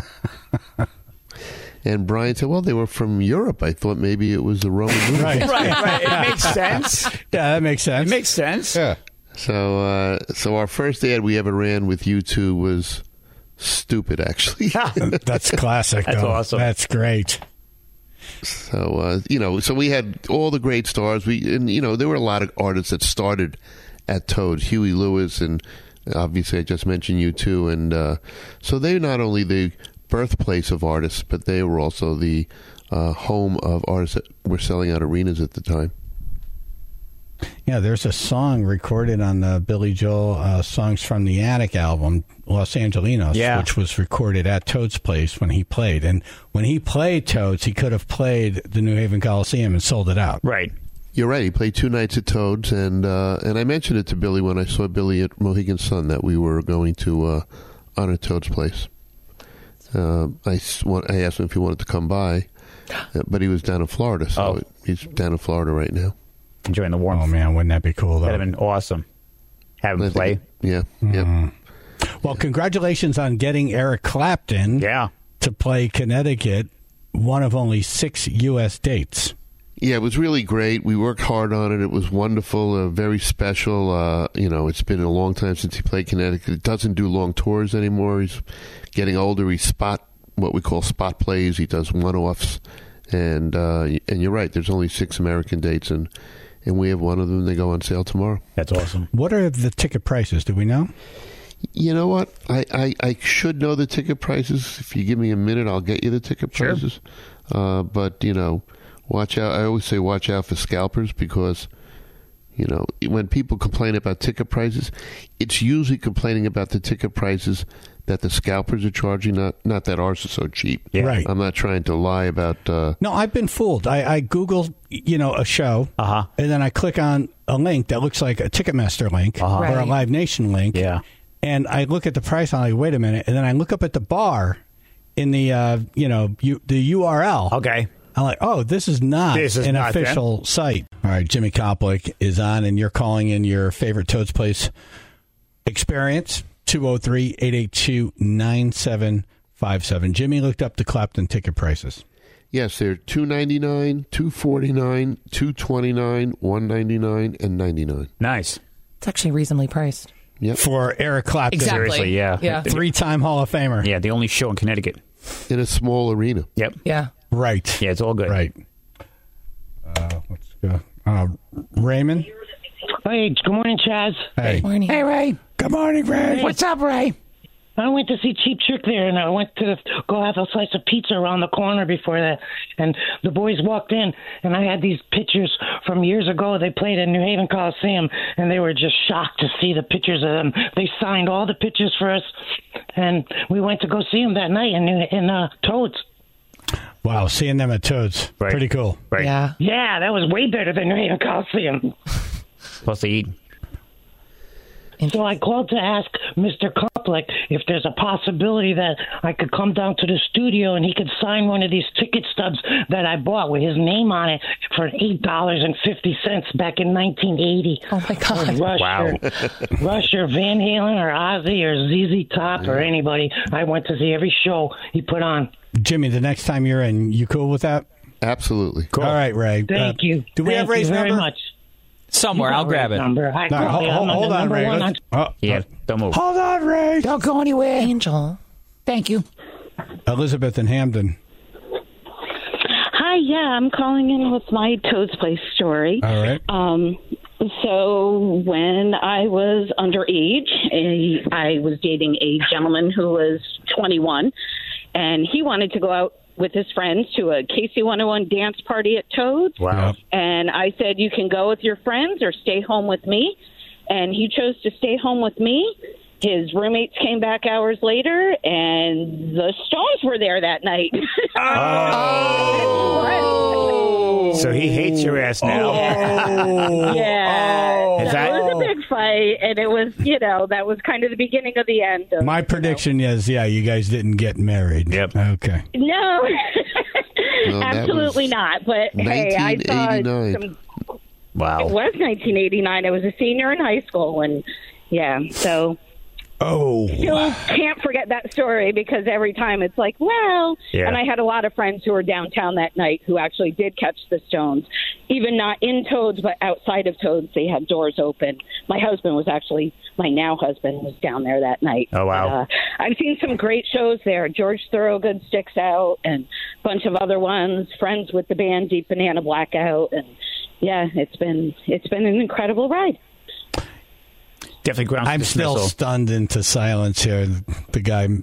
P: And Brian said, well, they were from Europe. I thought maybe it was the Roman numeral.
C: Right.
A: right, right. It makes sense.
C: Yeah, that makes sense.
A: It makes sense.
C: Yeah.
P: So, uh, so our first ad we ever ran with U two was stupid, actually.
C: That's classic.
A: That's
C: though.
A: awesome.
C: That's great.
P: So, uh, you know, so we had all the great stars. We, and you know, there were a lot of artists that started at Toad's, Huey Lewis, and obviously I just mentioned U two, and uh, so they're not only the birthplace of artists, but they were also the uh, home of artists that were selling out arenas at the time.
C: Yeah, there's a song recorded on the Billy Joel uh, Songs from the Attic album, Los Angelinos,
A: Yeah.
C: which was recorded at Toad's Place when he played. And when he played Toad's, he could have played the New Haven Coliseum and sold it out.
A: Right.
P: You're right. He played two nights at Toad's, and uh, and I mentioned it to Billy when I saw Billy at Mohegan Sun that we were going to uh, honor Toad's Place. Uh, I, s- want- I asked him if he wanted to come by, uh, but he was down in Florida, so
A: Oh.
P: he's down in Florida right now.
A: Enjoying the warmth.
C: Oh, man, wouldn't that be cool, though?
A: That'd have been awesome. Have him
P: I
A: play.
P: think- Yeah, yeah.
C: Well, congratulations on getting Eric Clapton
A: Yeah.
C: to play Connecticut, one of only six U S dates.
P: Yeah, it was really great. We worked hard on it. It was wonderful, uh, very special. Uh, you know, it's been a long time since he played Connecticut. He doesn't do long tours anymore. He's getting older. He spot what we call spot plays. He does one-offs, and uh, and you're right. There's only six American dates, and and we have one of them. They go on sale tomorrow.
A: That's awesome.
C: What are the ticket prices? Do we know?
P: You know what? I, I, I should know the ticket prices. If you give me a minute, I'll get you the ticket
A: Sure.
P: prices. Uh, but, you know, watch out. I always say watch out for scalpers because, you know, when people complain about ticket prices, it's usually complaining about the ticket prices that the scalpers are charging, not not that ours are so cheap.
C: Yeah. Right.
P: I'm not trying to lie about... Uh,
C: No, I've been fooled. I, I Googled you know, a show,
A: uh-huh.
C: and then I click on a link that looks like a Ticketmaster link
A: uh-huh.
C: or
A: right.
C: a Live Nation link.
A: Yeah.
C: And I look at the price, and I'm like, wait a minute. And then I look up at the bar in the, uh, you know, U- the U R L.
A: Okay.
C: I'm like, oh, this is not
A: this is
C: an
A: not
C: official
A: them.
C: site. All right, Jimmy Koplik is on, and you're calling in your favorite Toad's Place experience, two oh three, eight eight two, nine seven five seven. Jimmy looked up the Clapton ticket prices.
P: Yes, they're two ninety-nine, two forty-nine, two twenty-nine, one ninety-nine, and ninety-nine.
A: Nice.
D: It's actually reasonably priced.
P: Yep.
C: For Eric Clapton.
D: Exactly.
A: Seriously, yeah.
D: Yeah.
C: Three-time Hall of Famer.
A: Yeah, the only show in Connecticut.
P: In a small arena.
A: Yep.
D: Yeah.
C: Right.
A: Yeah, it's all good.
C: Right. Uh, let's go. Uh, Raymond?
R: Hey, good morning, Chaz.
C: Hey.
D: Morning.
A: Hey, Ray.
C: Good morning, Ray.
A: What's up, Ray?
R: I went to see Cheap Trick there, and I went to go have a slice of pizza around the corner before that. And the boys walked in, and I had these pictures from years ago. They played at New Haven Coliseum, and they were just shocked to see the pictures of them. They signed all the pictures for us, and we went to go see them that night in, in uh, Toads.
C: Wow, seeing them at Toads.
A: Right.
C: Pretty cool.
A: Right.
D: Yeah.
R: Yeah, that was way better than New Haven Coliseum.
A: Plus, they eat.
R: So I called to ask Mister Koplik if there's a possibility that I could come down to the studio and he could sign one of these ticket stubs that I bought with his name on it for eight dollars and fifty cents back in nineteen eighty.
D: Oh, my God.
R: Rush,
A: Wow.
R: or, Rush or Van Halen or Ozzy or Z Z Top or anybody. I went to see every show he put on.
C: Jimmy, the next time you're in, you cool with that?
P: Absolutely.
C: Cool. All right, Ray.
R: Thank
C: Uh,
R: you.
C: Do we
R: Thank
C: have Ray's
R: you very
C: number?
R: much.
E: Somewhere,
R: You got
E: I'll grab
R: Ray's
E: it.
R: Number. I
C: No,
R: call
C: hold,
R: you. I'm
C: hold,
R: on
C: hold
R: the
C: on,
R: number
C: Ray.
R: one
C: Let's-
R: on-
C: oh,
A: Yeah, don't move.
C: Hold on, Ray.
A: Don't go anywhere.
D: Angel.
A: Thank you.
C: Elizabeth in Hamden.
S: Hi, yeah, I'm calling in with my Toad's Place story.
C: All right.
S: Um, so when I was underage, a- I was dating a gentleman who was twenty-one, and he wanted to go out with his friends to a K C one oh one dance party at Toad's.
A: Wow.
S: And I said, you can go with your friends or stay home with me. And he chose to stay home with me. His roommates came back hours later, and the Stones were there that night.
A: Oh. So he hates your ass now.
S: Yeah. yeah.
A: Is
S: So
A: that-
S: it was a big fight, and it was, you know, that was kind of the beginning of the end. Of,
C: My prediction is, yeah, you guys didn't get married.
A: Yep.
C: Okay.
S: No,
P: No, that
S: absolutely
P: was
S: not. But hey, I saw
P: nineteen eighty-nine.
S: some.
A: Wow.
S: It was nineteen eighty-nine. I was a senior in high school, and yeah, so.
C: Oh.
S: Still can't forget that story because every time it's like, well,
A: Yeah.
S: and I had a lot of friends who were downtown that night who actually did catch the Stones, even not in Toads, but outside of Toads. They had doors open. My husband was actually, my now husband was down there that night.
A: Oh, wow.
S: But, uh, I've seen some great shows there. George Thorogood sticks out and a bunch of other ones, friends with the band Deep Banana Blackout. And yeah, it's been, it's been an incredible ride.
A: Definitely grounds
C: I'm
A: dismissal.
C: still stunned into silence here. The guy m-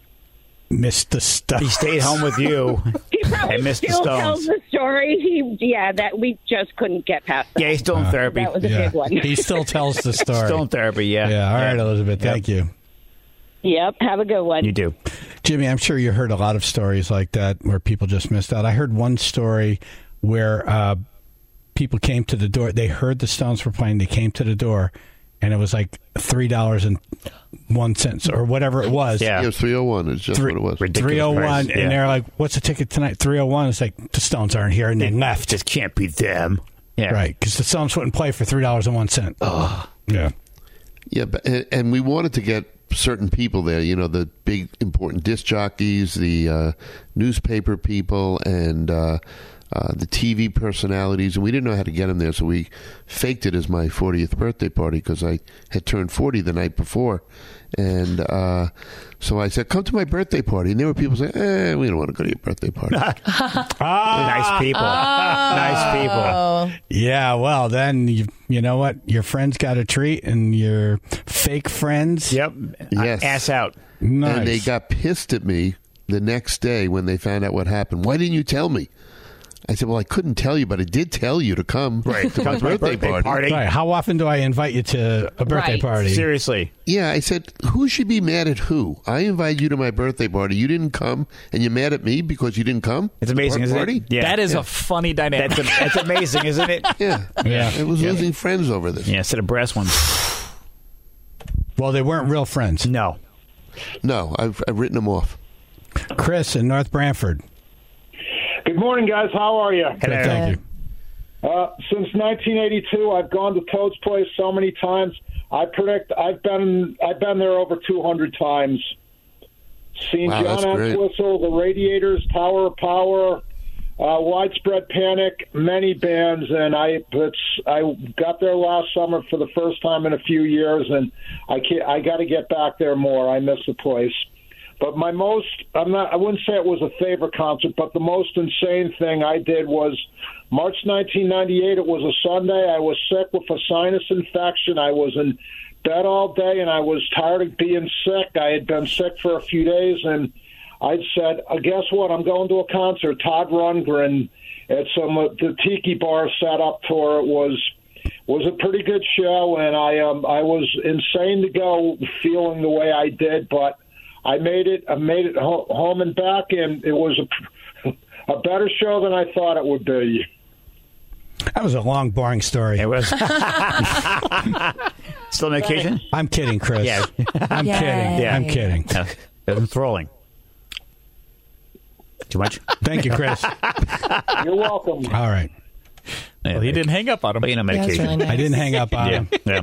C: missed the stuff.
A: He stayed home with you
S: He probably
A: and missed the
S: still tells
A: Stones.
S: the story. He, yeah, that we just couldn't get past that.
A: Yeah, he's still in therapy.
S: That was a
C: Yeah.
S: big one.
C: He still tells the story.
A: Still in therapy, yeah.
C: Yeah. All right, Elizabeth.
A: Yep.
C: Thank you.
S: Yep, have a good one.
A: You do.
C: Jimmy, I'm sure you heard a lot of stories like that where people just missed out. I heard one story where uh, people came to the door. They heard the Stones were playing. They came to the door, and it was like three dollars and one cent or whatever it was.
A: Yeah.
P: It was three oh one is just
C: Three-
P: what it was.
A: Ridiculous
C: three oh one,
A: price, yeah.
C: and they're like, "What's the ticket tonight?" three oh one. It's like the Stones aren't here, and they left.
A: Just can't be them. Yeah.
C: Right, because the Stones wouldn't play for three dollars and one cent.
A: Oh.
C: Yeah.
P: Yeah, but, and, and we wanted to get certain people there, you know, the big important disc jockeys, the uh, newspaper people, and uh, uh, the T V personalities, and we didn't know how to get them there, so we faked it as my fortieth birthday party because I had turned forty the night before. And uh, so I said, come to my birthday party. And there were people saying, eh, we don't want to go to your birthday party.
A: Nice people. Nice people.
C: Yeah, well, then, you, you know what? Your friends got a treat, and your fake friends.
A: Yep.
P: Yes.
A: Ass out.
C: Nice.
P: And they got pissed at me the next day when they found out what happened. Why didn't you tell me? I said, well, I couldn't tell you, but I did tell you to come
A: Right.
P: to my
A: Come to my
P: birthday,
A: birthday
P: party.
A: party.
C: Right. How often do I invite you to a birthday
D: Right.
C: party?
A: Seriously.
P: Yeah, I said, who should be mad at who? I invited you to my birthday party. You didn't come, and you're mad at me because you didn't come?
A: It's amazing,
P: Party?
A: isn't it? Yeah.
E: That is
P: Yeah.
E: a funny dynamic.
A: That's, a, that's amazing, isn't it?
P: Yeah.
C: Yeah.
P: I was
A: Yeah.
P: losing friends over this.
A: Yeah, instead of brass ones.
C: Well, they weren't real friends.
A: No.
P: No, I've, I've written them off.
C: Chris in North Branford.
T: Good morning, guys. How are you?
C: Good, thank you.
T: Uh, since nineteen eighty-two, I've gone to Toad's Place so many times. I predict I've been I've been there over two hundred times. Seen
P: Wow, that's
T: John
P: great.
T: Entwistle, The Radiators, Tower of Power, uh, Widespread Panic, many bands, and I it's, I got there last summer for the first time in a few years, and I can't, I got to get back there more. I miss the place. But my most, I'm not, I wouldn't say it was a favorite concert, but the most insane thing I did was March nineteen ninety-eight. It was a Sunday. I was sick with a sinus infection. I was in bed all day, and I was tired of being sick. I had been sick for a few days, and I said, uh, guess what? I'm going to a concert. Todd Rundgren at some uh, the Tiki Bar set up tour. It was was a pretty good show, and I um I was insane to go, feeling the way I did, but I made it. I made it ho- home and back, and it was a, a better show than I thought it would be.
C: That was a long, boring story.
A: It was. Still on vacation?
C: I'm kidding, Chris.
A: Yeah.
C: I'm
A: Yay.
C: kidding.
A: Yeah.
C: I'm kidding.
A: Yeah. It was enthralling. Too much?
C: Thank you, Chris.
T: You're welcome.
C: All right.
E: Well, he didn't hang up on him.
A: But you know,
D: Yeah, that's
A: medication.
D: really nice.
C: I didn't hang up on
A: Yeah.
C: him.
A: yeah.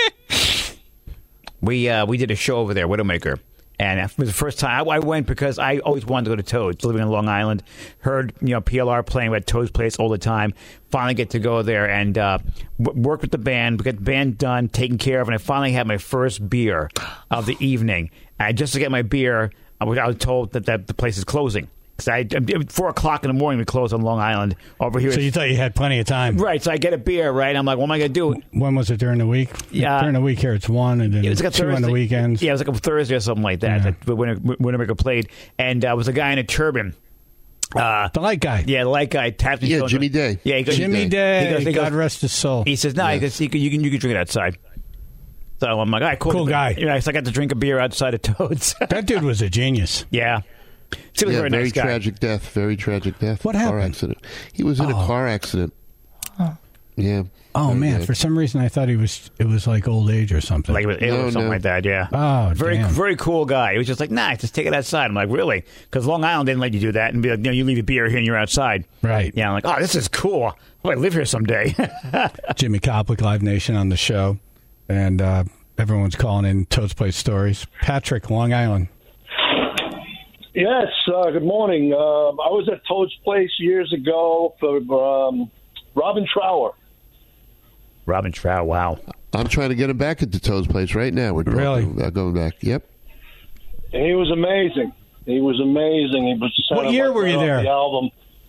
A: We uh, we did a show over there, Widowmaker. And it was the first time I, I went because I always wanted to go to Toad's, living on Long Island. Heard, you know, P L R playing at Toad's Place all the time. Finally get to go there and uh, w- work with the band, get the band done, taken care of, and I finally had my first beer of the evening. And just to get my beer, I was, I was told that, that the place is closing. Because I, four o'clock in the morning, we close on Long Island over here.
C: So you thought you had plenty of time.
A: Right, so I get a beer, right? I'm like, what am I going to do?
C: When was it during the week?
A: Yeah.
C: During the week here, it's one, and then
A: It was like a
C: two on the
A: Thursday.
C: weekends.
A: Yeah, it was like a Thursday or something like that.
C: Yeah.
A: That Winnebago played, and uh, it was a guy in a turban. Uh,
C: the light guy.
A: Yeah, the light guy tapped me.
P: Yeah,
A: shoulder.
P: Jimmy Day.
A: Yeah, he goes,
C: Jimmy Day.
A: He goes, he
C: God
A: goes,
C: rest his soul.
A: he says, no, he goes, you can, you can you can drink it outside. So I'm like, all right, cool.
C: Cool guy.
A: Yeah, so I got to drink a beer outside of Toad's.
C: That dude was a genius.
A: yeah. He was
P: Yeah,
A: a very,
P: very
A: nice guy.
P: tragic death. Very tragic death.
C: What
P: Car
C: happened?
P: accident. He was in a
C: Oh.
P: car accident. Yeah.
C: Oh
P: Very
C: man!
P: bad.
C: For some reason, I thought he was. It was like old age or something.
A: Like it was ill
P: No,
A: or something
P: no.
A: like that, yeah.
C: Oh,
A: very,
C: damn.
A: very cool guy. He was just like, nah, just take it outside. I'm like, really? Because Long Island didn't let you do that and be like, you know, you leave a beer here and you're outside.
C: Right.
A: Yeah, I'm like, oh, this is cool. I might live here someday.
C: Jimmy Koplik, Live Nation on the show, and uh, everyone's calling in Toad's Place stories. Patrick, Long Island.
U: Yes, uh, good morning. Um, I was at Toad's Place years ago for um, Robin Trower.
A: Robin Trower, wow.
P: I'm trying to get him back into Toad's Place right now. We're talking
C: Really?
P: about going back. Yep.
U: And he was amazing. He was amazing. He was
C: What year were you there?
U: The album.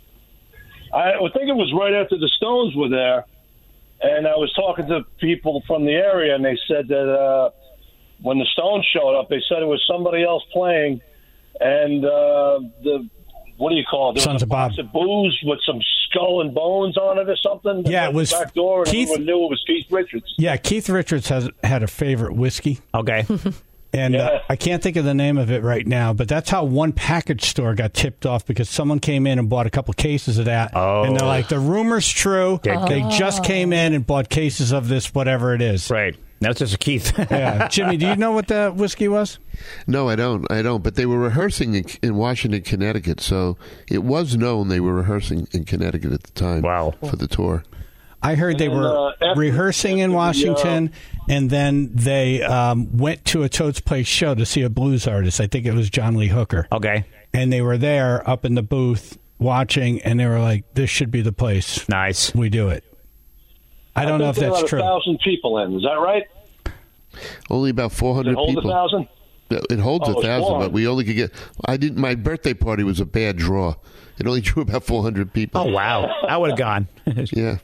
U: I would think it was right after the Stones were there, and I was talking to people from the area, and they said that uh, when the Stones showed up, they said it was somebody else playing, and uh, the what do you call it? There
C: Sons
U: was a
C: of Bob.
U: box of booze with some skull and bones on it or something.
C: Yeah,
U: At
C: it
U: the
C: was
U: back door, and
C: Keith-
U: everyone knew it was Keith Richards.
C: Yeah, Keith Richards has had a favorite whiskey.
A: Okay.
C: And uh,
U: Yeah.
C: I can't think of the name of it right now, but that's how one package store got tipped off because someone came in and bought a couple cases of that.
A: Oh.
C: And they're like, the rumor's true.
A: Yeah.
C: They just came in and bought cases of this, whatever it is.
A: Right. That's just a Keith.
C: Yeah. Jimmy, do you know what the whiskey was?
P: No, I don't. I don't. But they were rehearsing in, in Washington, Connecticut, so it was known they were rehearsing in Connecticut at the time.
A: Wow.
P: For the tour.
C: I heard they
U: And,
C: were
U: uh, after-
C: rehearsing in
U: after the, uh,
C: Washington, and then they um, went to a Toad's Place show to see a blues artist. I think it was John Lee Hooker.
A: Okay.
C: And they were there up in the booth watching, and they were like, this should be the place.
A: Nice.
C: We do it. I don't know if
U: think
C: that's
U: there
C: true.
U: were a thousand people in. Is that right?
P: Only about four
U: Did it
P: hundred
U: hold
P: people.
U: a thousand?
P: It holds
U: Oh,
P: a
U: it's
P: thousand,
U: four hundred.
P: but we only could get. I didn't. My birthday party was a bad draw. It only drew about four hundred people.
A: Oh, wow. I would have gone.
P: Yeah.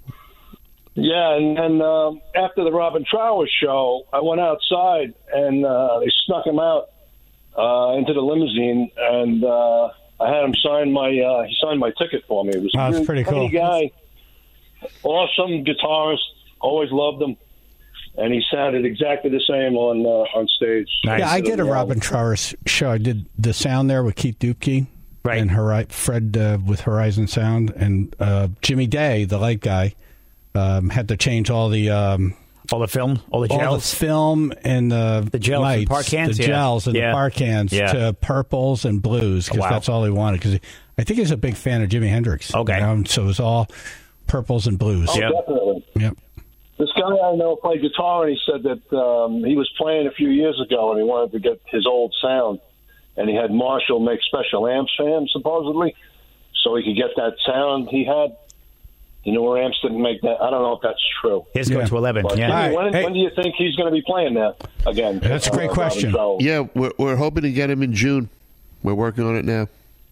U: Yeah, and then um, after the Robin Trower show, I went outside and uh, they snuck him out uh, into the limousine, and uh, I had him sign my uh, he signed my ticket for me. It was
C: Oh,
U: a
C: that's
U: really
C: pretty cool.
U: funny guy, awesome guitarist. Always loved him, and he sounded exactly the same on uh, on stage.
C: Yeah, I did a Robin Trower show. I did the sound there with Keith Dupke. Right. And Hori- Fred uh, with Horizon Sound. And uh, Jimmy Day, the light guy, um, had to change all the... Um,
A: all the film? All the gels?
C: All the film and the,
A: the gels
C: lights,
A: and par cans?
C: The
A: yeah.
C: gels and
A: yeah.
C: the par cans
A: yeah.
C: to purples and blues, because
A: wow.
C: that's all he wanted. Because I think he's a big fan of Jimi Hendrix.
A: Okay.
C: You know? So it was all purples and blues.
U: Oh,
A: yep.
U: definitely.
C: Yep.
U: This guy I know played guitar, and he said that um, he was playing a few years ago, and he wanted to get his old sound. And he had Marshall make special amps for him, supposedly, so he could get that sound he had. The newer amps didn't make that. I don't know if that's true.
A: His yeah. go to eleven,
U: but,
A: yeah.
U: Right. When,
A: hey.
U: when do you think he's going to be playing that again?
C: That's a great uh, question.
P: Yeah, we're, we're hoping to get him in June. We're working on it now.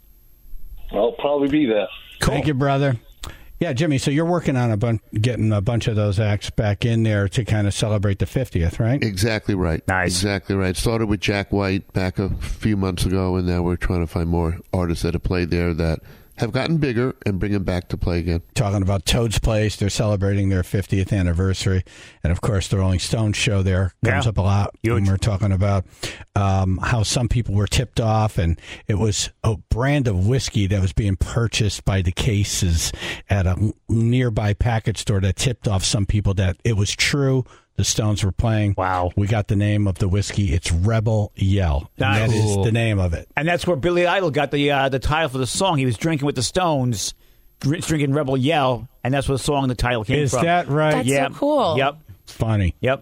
U: I'll probably be there.
C: Cool. Thank you, brother. Yeah, Jimmy, so you're working on a bun- getting a bunch of those acts back in there to kind of celebrate the fiftieth, right?
P: Exactly right.
A: Nice.
P: Exactly right. Started with Jack White back a few months ago, and now we're trying to find more artists that have played there that have gotten bigger and bring them back to play again.
C: Talking about Toad's Place, they're celebrating their fiftieth anniversary. And, of course, the Rolling Stones show there comes
A: yeah.
C: up a lot.
A: Huge.
C: When we're talking about um, how some people were tipped off, and it was a brand of whiskey that was being purchased by the cases at a nearby package store that tipped off some people that it was true. The Stones were playing.
A: Wow.
C: We got the name of the whiskey. It's Rebel Yell.
A: Nice.
C: And that
A: Cool.
C: is the name of it.
A: And that's where Billy Idol got the uh, the title for the song. He was drinking with the Stones, dr- drinking Rebel Yell, and that's where the song, the title came
C: Is
A: from.
C: Is that right?
D: That's
A: yep.
D: so cool.
A: Yep.
C: Funny.
A: Yep.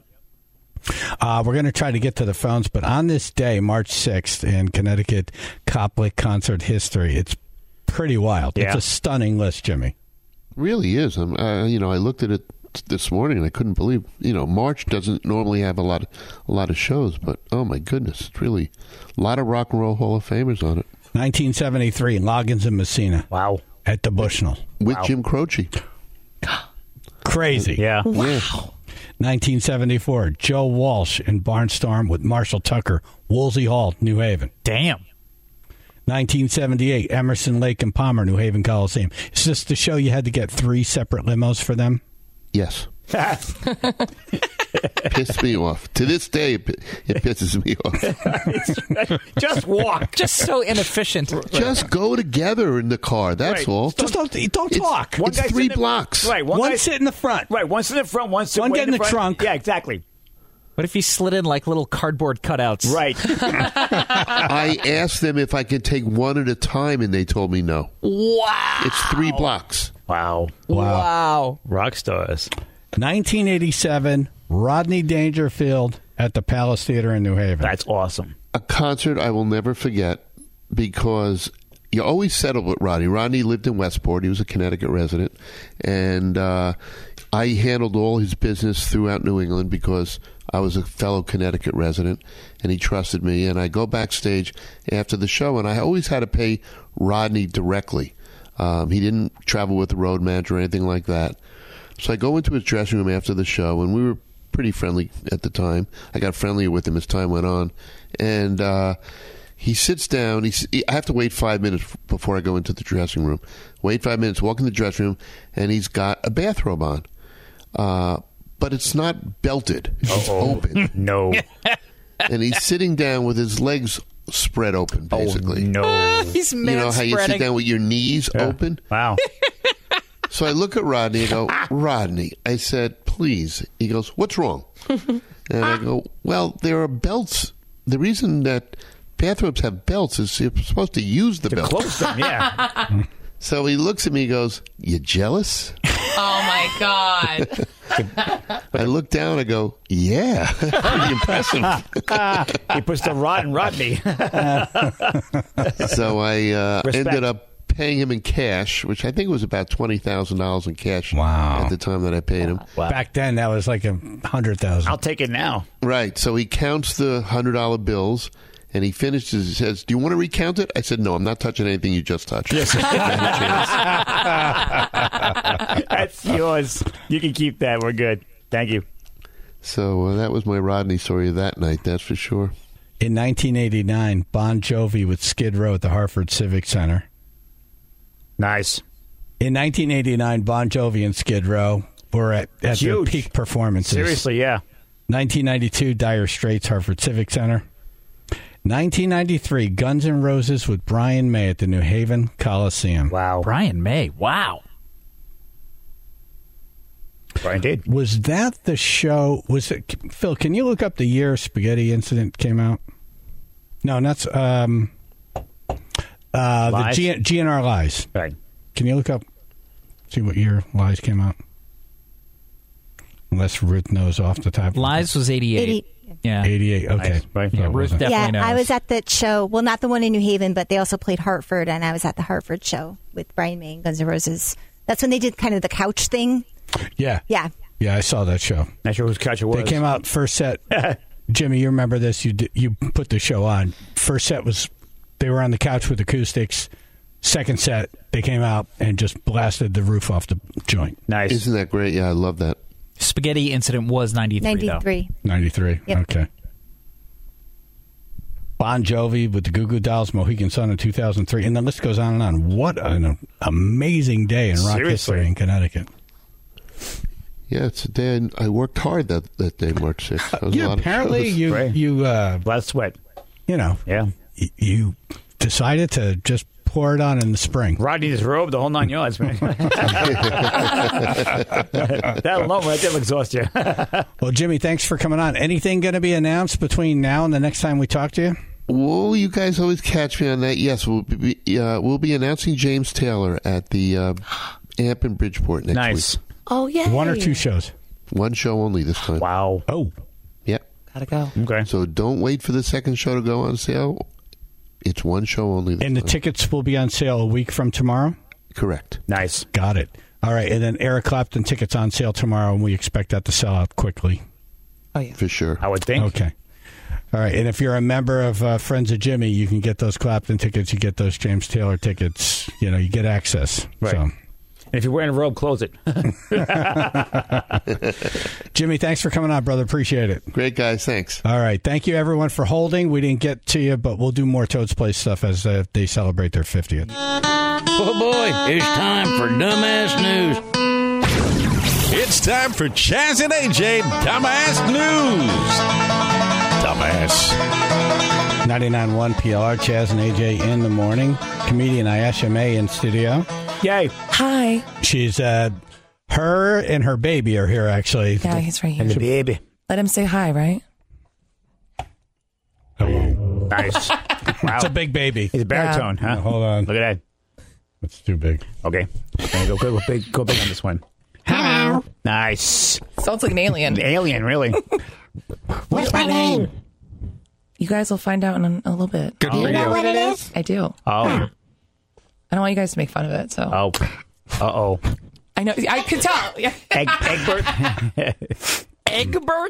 C: Uh, we're going to try to get to the phones, but on this day, March sixth, in Connecticut Coplik concert history, it's pretty wild.
A: Yeah.
C: It's a stunning list, Jimmy.
P: Really is. I'm, uh, you know, I looked at it this morning and I couldn't believe. You know, March doesn't normally have a lot, of, a lot of shows, but oh my goodness, it's really a lot of rock and roll Hall of Famers on it.
C: nineteen seventy-three, Loggins and Messina.
A: Wow.
C: At the Bushnell
P: with
A: wow.
P: Jim Croce.
C: Crazy.
A: Yeah.
C: Wow. Yeah. nineteen seventy-four, Joe Walsh in Barnstorm with Marshall Tucker, Woolsey Hall, New Haven.
E: Damn.
C: nineteen seventy-eight, Emerson, Lake and Palmer, New Haven Coliseum. Is this the show you had to get three separate limos for them?
P: Yes. Pissed me off. To this day, it, it pisses me off.
A: Just walk.
E: Just so inefficient.
P: Just go together in the car. That's
A: right.
P: all.
C: Just don't don't
P: it's,
C: talk.
P: One it's three blocks.
A: The, right. One,
C: one
A: guy,
C: sit in the front.
A: Right. One sit in the front. One sit
C: one
A: way
C: get in the,
A: the
C: trunk.
A: Yeah, exactly.
E: What if he slid in like little cardboard cutouts?
A: Right.
P: I asked them if I could take one at a time, and they told me no.
E: Wow.
P: It's three blocks.
A: Wow.
C: Wow.
E: Wow.
A: Rock stars.
C: nineteen eighty-seven, Rodney Dangerfield at the Palace Theater in New Haven.
A: That's awesome.
P: A concert I will never forget because you always settled with Rodney. Rodney lived in Westport. He was a Connecticut resident. And uh, I handled all his business throughout New England because I was a fellow Connecticut resident, and he trusted me. And I go backstage after the show, and I always had to pay Rodney directly. Um, he didn't travel with the road manager or anything like that. So I go into his dressing room after the show, and we were pretty friendly at the time. I got friendlier with him as time went on. And uh, he sits down. He's, he, I have to wait five minutes before I go into the dressing room. Wait five minutes, walk in the dressing room, and he's got a bathrobe on. Uh, but it's not belted. It's
A: Uh-oh.
P: open.
A: No.
P: And he's sitting down with his legs spread open, basically.
A: Oh, no.
E: Uh, he's
P: You know how you sit down with your knees
A: yeah.
P: open?
A: Wow.
P: So I look at Rodney and go, Rodney, I said, please. He goes, what's wrong? And I go, well, there are belts. The reason that bathrobes have belts is you're supposed to use the
A: to
P: belt.
A: Close them, yeah.
P: So he looks at me and goes, you jealous?
D: Oh, my God.
P: I look down and I go, yeah, pretty impressive.
A: He puts the rod in Rodney.
P: So I uh,
A: Respect.
P: ended up paying him in cash, which I think was about twenty thousand dollars in cash
C: Wow.
P: at the time that I paid him.
A: Wow.
C: Back then, that was like a hundred thousand.
A: I'll take it now.
P: Right. So he counts the one hundred dollar bills, and he finishes, he says, do you want to recount it? I said, no, I'm not touching anything you just touched.
A: Yes. That's yours. You can keep that. We're good. Thank you.
P: So uh, that was my Rodney story of that night, that's for sure.
C: In nineteen eighty-nine, Bon Jovi with Skid Row at the Hartford Civic Center.
A: Nice.
C: In nineteen eighty-nine, Bon Jovi and Skid Row were at, at their
A: Huge.
C: peak performances.
A: Seriously, yeah.
C: nineteen ninety-two, Dire Straits, Hartford Civic Center. nineteen ninety-three, Guns N' Roses with Brian May at the New Haven Coliseum.
A: Wow.
E: Brian May. Wow.
A: Brian did.
C: Was that the show? Was it Phil? Can you look up the year Spaghetti Incident came out? No, that's um, uh, the G- GNR Lies.
A: Right.
C: Can you look up? See what year Lies came out? Unless Ruth knows off the top.
E: Lies was eighty-eight.
F: eighty
E: Yeah.
C: eighty-eight. Okay.
A: Nice. Right.
E: Yeah,
C: So it
E: Ruth
C: wasn't-
E: definitely
F: Yeah,
E: knows.
F: I was at that show. Well, not the one in New Haven, but they also played Hartford, and I was at the Hartford show with Brian May and Guns N' Roses. That's when they did kind of the couch thing.
C: Yeah.
F: Yeah.
C: Yeah, I saw that show.
A: Not sure whose couch it was.
C: They came out first set. Jimmy, you remember this? You did, you put the show on. First set was they were on the couch with acoustics. Second set, they came out and just blasted the roof off the joint.
A: Nice.
P: Isn't that great? Yeah, I love that.
E: Spaghetti Incident was ninety-three,
F: ninety-three.
E: though.
C: ninety-three.
F: Yep.
C: Okay. Bon Jovi with the Goo Goo Dolls, Mohegan Sun in two thousand three. And the list goes on and on. What an amazing day in rock
A: Seriously.
C: history in Connecticut.
P: Yeah, it's a day I, I worked hard that, that day, March sixth. That was a
C: Yeah,
P: lot of
C: apparently
P: shows.
C: you,
A: Right.
C: you, uh,
A: Blood, sweat.
C: you know,
A: Yeah.
C: y- you decided to just pour it on in the spring.
A: Rodney his robe, the whole nine yards, man. That alone right there will exhaust you.
C: Well, Jimmy, thanks for coming on. Anything going to be announced between now and the next time we talk to you?
P: Whoa, you guys always catch me on that. Yes, we'll be uh, we'll be announcing James Taylor at the uh, Amp in Bridgeport next
A: Nice.
P: week.
D: Oh, yeah.
C: One or two shows?
P: One show only this time.
A: Wow.
C: Oh.
P: Yeah.
D: Gotta go.
A: Okay.
P: So don't wait for the second show to go on sale. It's one show only this
C: And the
P: time.
C: tickets will be on sale a week from tomorrow?
P: Correct.
A: Nice.
C: Got it. All right. And then Eric Clapton tickets on sale tomorrow, and we expect that to sell out quickly.
D: Oh, yeah.
P: For sure.
A: I would think.
C: Okay. All right. And if you're a member of uh, Friends of Jimmy, you can get those Clapton tickets. You get those James Taylor tickets. You know, you get access.
A: Right.
C: So.
A: And if you're wearing a robe, close it.
C: Jimmy, thanks for coming on, brother. Appreciate it.
P: Great, guys. Thanks.
C: All right. Thank you, everyone, for holding. We didn't get to you, but we'll do more Toad's Place stuff as uh, they celebrate their fiftieth.
B: Oh, boy. It's time for Dumbass News.
V: It's time for Chaz and A J Dumbass News. Dumbass.
C: ninety-nine point one P L R, Chaz and A J in the morning. Comedian Ayesha May in studio.
A: Yay.
D: Hi.
C: She's, uh, her and her baby are here, actually.
D: Yeah, he's right here.
A: And the baby.
D: Let him say hi, right?
A: Nice. Wow.
C: It's a big baby.
A: He's a baritone,
C: Yeah.
A: huh?
C: Hold on.
A: Look at that.
C: It's too big.
A: Okay. Okay, go, go, go big. Go big on this one.
D: Hello.
A: Nice.
D: Sounds like an alien.
A: An alien, really.
D: What's my name? You guys will find out in a, a little bit.
A: Good Do for you know you.
D: what it is? I do.
A: Oh.
D: I don't want you guys to make fun of it, so.
A: Oh. Uh-oh.
D: I know. I could tell. Yeah.
A: Egg, Egbert?
D: Egbert?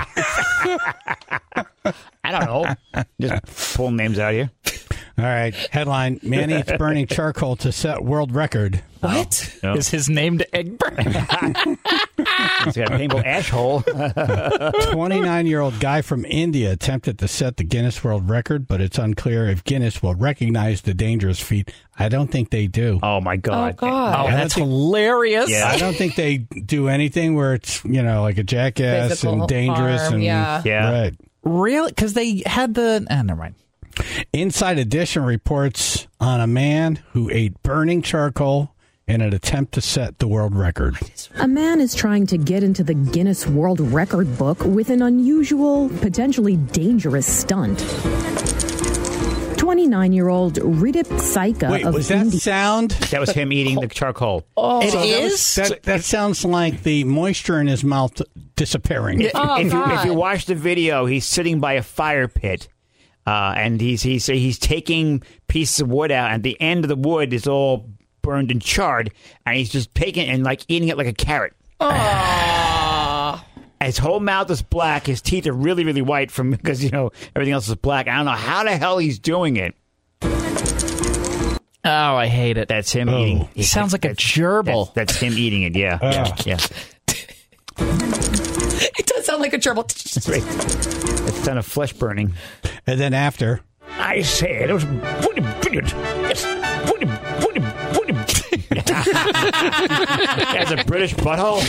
A: I don't know. Just pulling names out here.
C: All right. Headline, man eats burning charcoal to set world record.
D: What?
A: Oh.
E: Is his name to Egbert?
A: He's got a painful ash hole.
C: twenty-nine-year-old guy from India attempted to set the Guinness World Record, but it's unclear if Guinness will recognize the dangerous feat. I don't think they do.
A: Oh, my God.
D: Oh, God.
E: Oh,
C: I don't
E: that's
C: think-
E: hilarious.
A: Yeah.
C: I don't think they do anything where it's, you know, like a jackass
D: Physical
C: and dangerous.
D: harm,
C: and
D: yeah.
A: Yeah.
C: Right.
E: Really? Because they had the... Ah, never mind.
C: Inside Edition reports on a man who ate burning charcoal in an attempt to set the world record.
W: A man is trying to get into the Guinness World Record book with an unusual, potentially dangerous stunt. twenty-nine-year-old Ridip Saika
C: Wait,
W: of
C: was that
W: India.
C: sound?
A: That was him eating the charcoal.
D: Oh,
E: It
C: So that
E: is?
C: was- That, that sounds like the moisture in his mouth disappearing.
A: If,
D: Oh,
A: if you, if you
D: God.
A: watch the video, he's sitting by a fire pit, uh, and he's he's he's taking pieces of wood out, and the end of the wood is all burned and charred, and he's just taking it and like eating it like a carrot.
D: Aw.
A: His whole mouth is black. His teeth are really really white from because you know everything else is black. I don't know how the hell he's doing it.
E: Oh, I hate it.
A: That's him
C: Oh.
A: eating.
E: He sounds like a gerbil.
A: That's, that's him eating it. Yeah,
C: Ah.
A: yeah, yeah.
D: It does sound like a gerbil.
A: It's a ton of flesh burning.
C: And then after,
A: I said it was pretty brilliant. Yes, pretty, pretty, pretty. As a British butthole.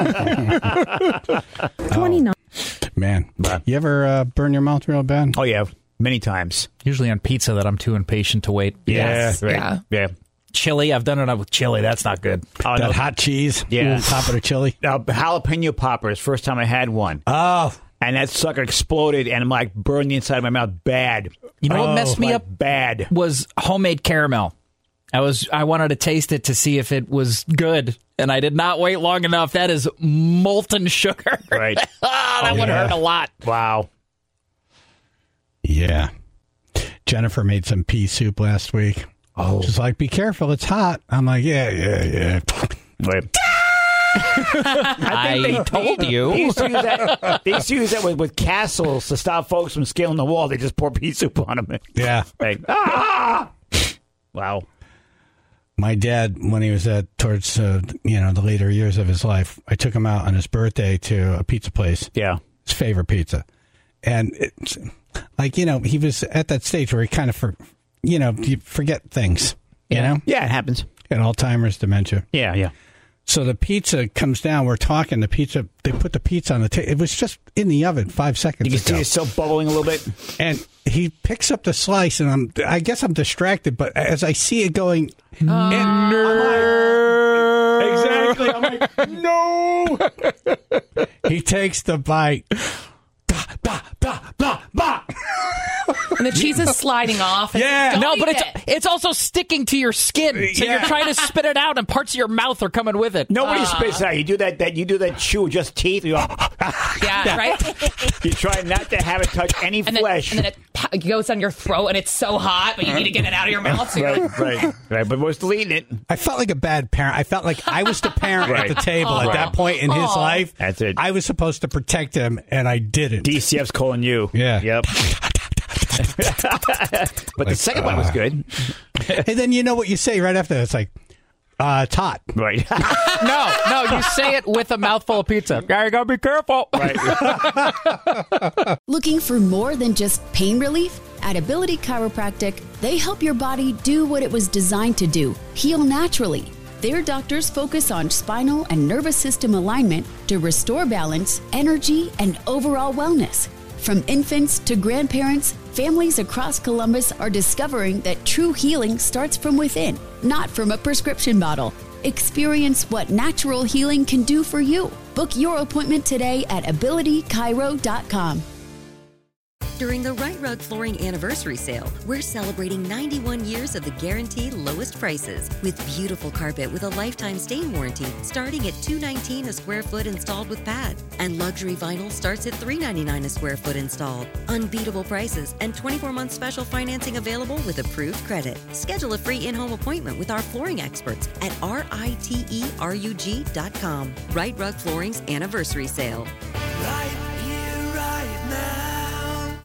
C: twenty-nine. Man, you ever uh, burn your mouth real bad?
A: Oh, yeah. Many times.
E: Usually on pizza that I'm too impatient to wait.
A: Yeah, right.
D: Yeah.
A: Yeah.
E: Chili, I've done it with chili. That's not good.
A: Oh,
C: that
A: no.
C: hot cheese
A: Yeah.
C: on top of the chili.
A: Uh, jalapeno poppers, first time I had one.
C: Oh.
A: And that sucker exploded and like burned the inside of my mouth bad.
E: You know
A: oh,
E: what messed me
A: like
E: up
A: bad?
E: Was homemade caramel. I was I wanted to taste it to see if it was good, and I did not wait long enough. That is molten sugar.
A: Right.
E: oh, that
A: Oh,
E: would
A: yeah.
E: hurt a lot.
A: Wow.
C: Yeah. Jennifer made some pea soup last week.
A: Oh.
C: She's like, be careful, it's hot. I'm like, yeah, yeah, yeah.
A: Wait.
E: I,
A: think they-
E: told you.
A: They used to use that, they used to use that with, with castles to stop folks from scaling the wall. They just pour pea soup on them.
C: Yeah.
A: Right. Ah! Wow.
C: My dad, when he was at towards uh, you know the later years of his life, I took him out on his birthday to a pizza place.
A: Yeah,
C: his favorite pizza, and it's like you know he was at that stage where he kind of for you know you forget things. You
A: Yeah.
C: know,
A: Yeah, it happens.
C: And Alzheimer's, dementia.
A: Yeah, yeah.
C: So the pizza comes down. We're talking. The pizza. They put the pizza on the table. It was just in the oven five seconds
A: You can
C: ago.
A: see itself bubbling a little bit.
C: And he picks up the slice, and I'm. I guess I'm distracted. But as I see it going, in, exactly. I'm like, no. He takes the bite. Bah, bah, bah, bah, bah.
D: And the cheese is sliding off. And
C: Yeah.
D: don't
E: No,
D: eat
E: but it's
D: it.
E: it's also sticking to your skin, so
C: Yeah.
E: you're trying to spit it out, and parts of your mouth are coming with it.
A: Nobody
D: Uh.
A: spits out. You do that. That you do that chew with just teeth. You, go,
D: Yeah, right?
A: you try not to have it touch any
D: And then,
A: flesh.
D: and then it pa- goes on your throat, and it's so hot, but you need to get it out of your mouth. So you're like,
A: right, right, right. But we're still eating it.
C: I felt like a bad parent. I felt like I was the parent
A: Right.
C: at the table at
A: Right.
C: that point in his
D: Aw.
C: life.
A: That's it.
C: I was supposed to protect him, and I didn't.
A: D C F's calling you.
C: Yeah.
A: Yep. But the second one was good.
C: And then you know what you say right after that? It's like, uh, it's hot.
A: Right.
E: No, no, you say it with a mouthful of pizza. Yeah, you gotta be careful.
A: Right.
G: Looking for more than just pain relief? At Ability Chiropractic, they help your body do what it was designed to do, heal naturally. Their doctors focus on spinal and nervous system alignment to restore balance, energy, and overall wellness. From infants to grandparents, families across Columbus are discovering that true healing starts from within, not from a prescription bottle. Experience what natural healing can do for you. Book your appointment today at ability chiro dot com.
I: During the Right Rug Flooring Anniversary Sale, we're celebrating ninety-one years of the guaranteed lowest prices with beautiful carpet with a lifetime stain warranty starting at two hundred nineteen dollars a square foot installed with pads, and luxury vinyl starts at three hundred ninety-nine dollars a square foot installed. Unbeatable prices and twenty-four month special financing available with approved credit. Schedule a free in-home appointment with our flooring experts at R I T E R U G dot com. Right Rug Flooring's Anniversary Sale.
J: Right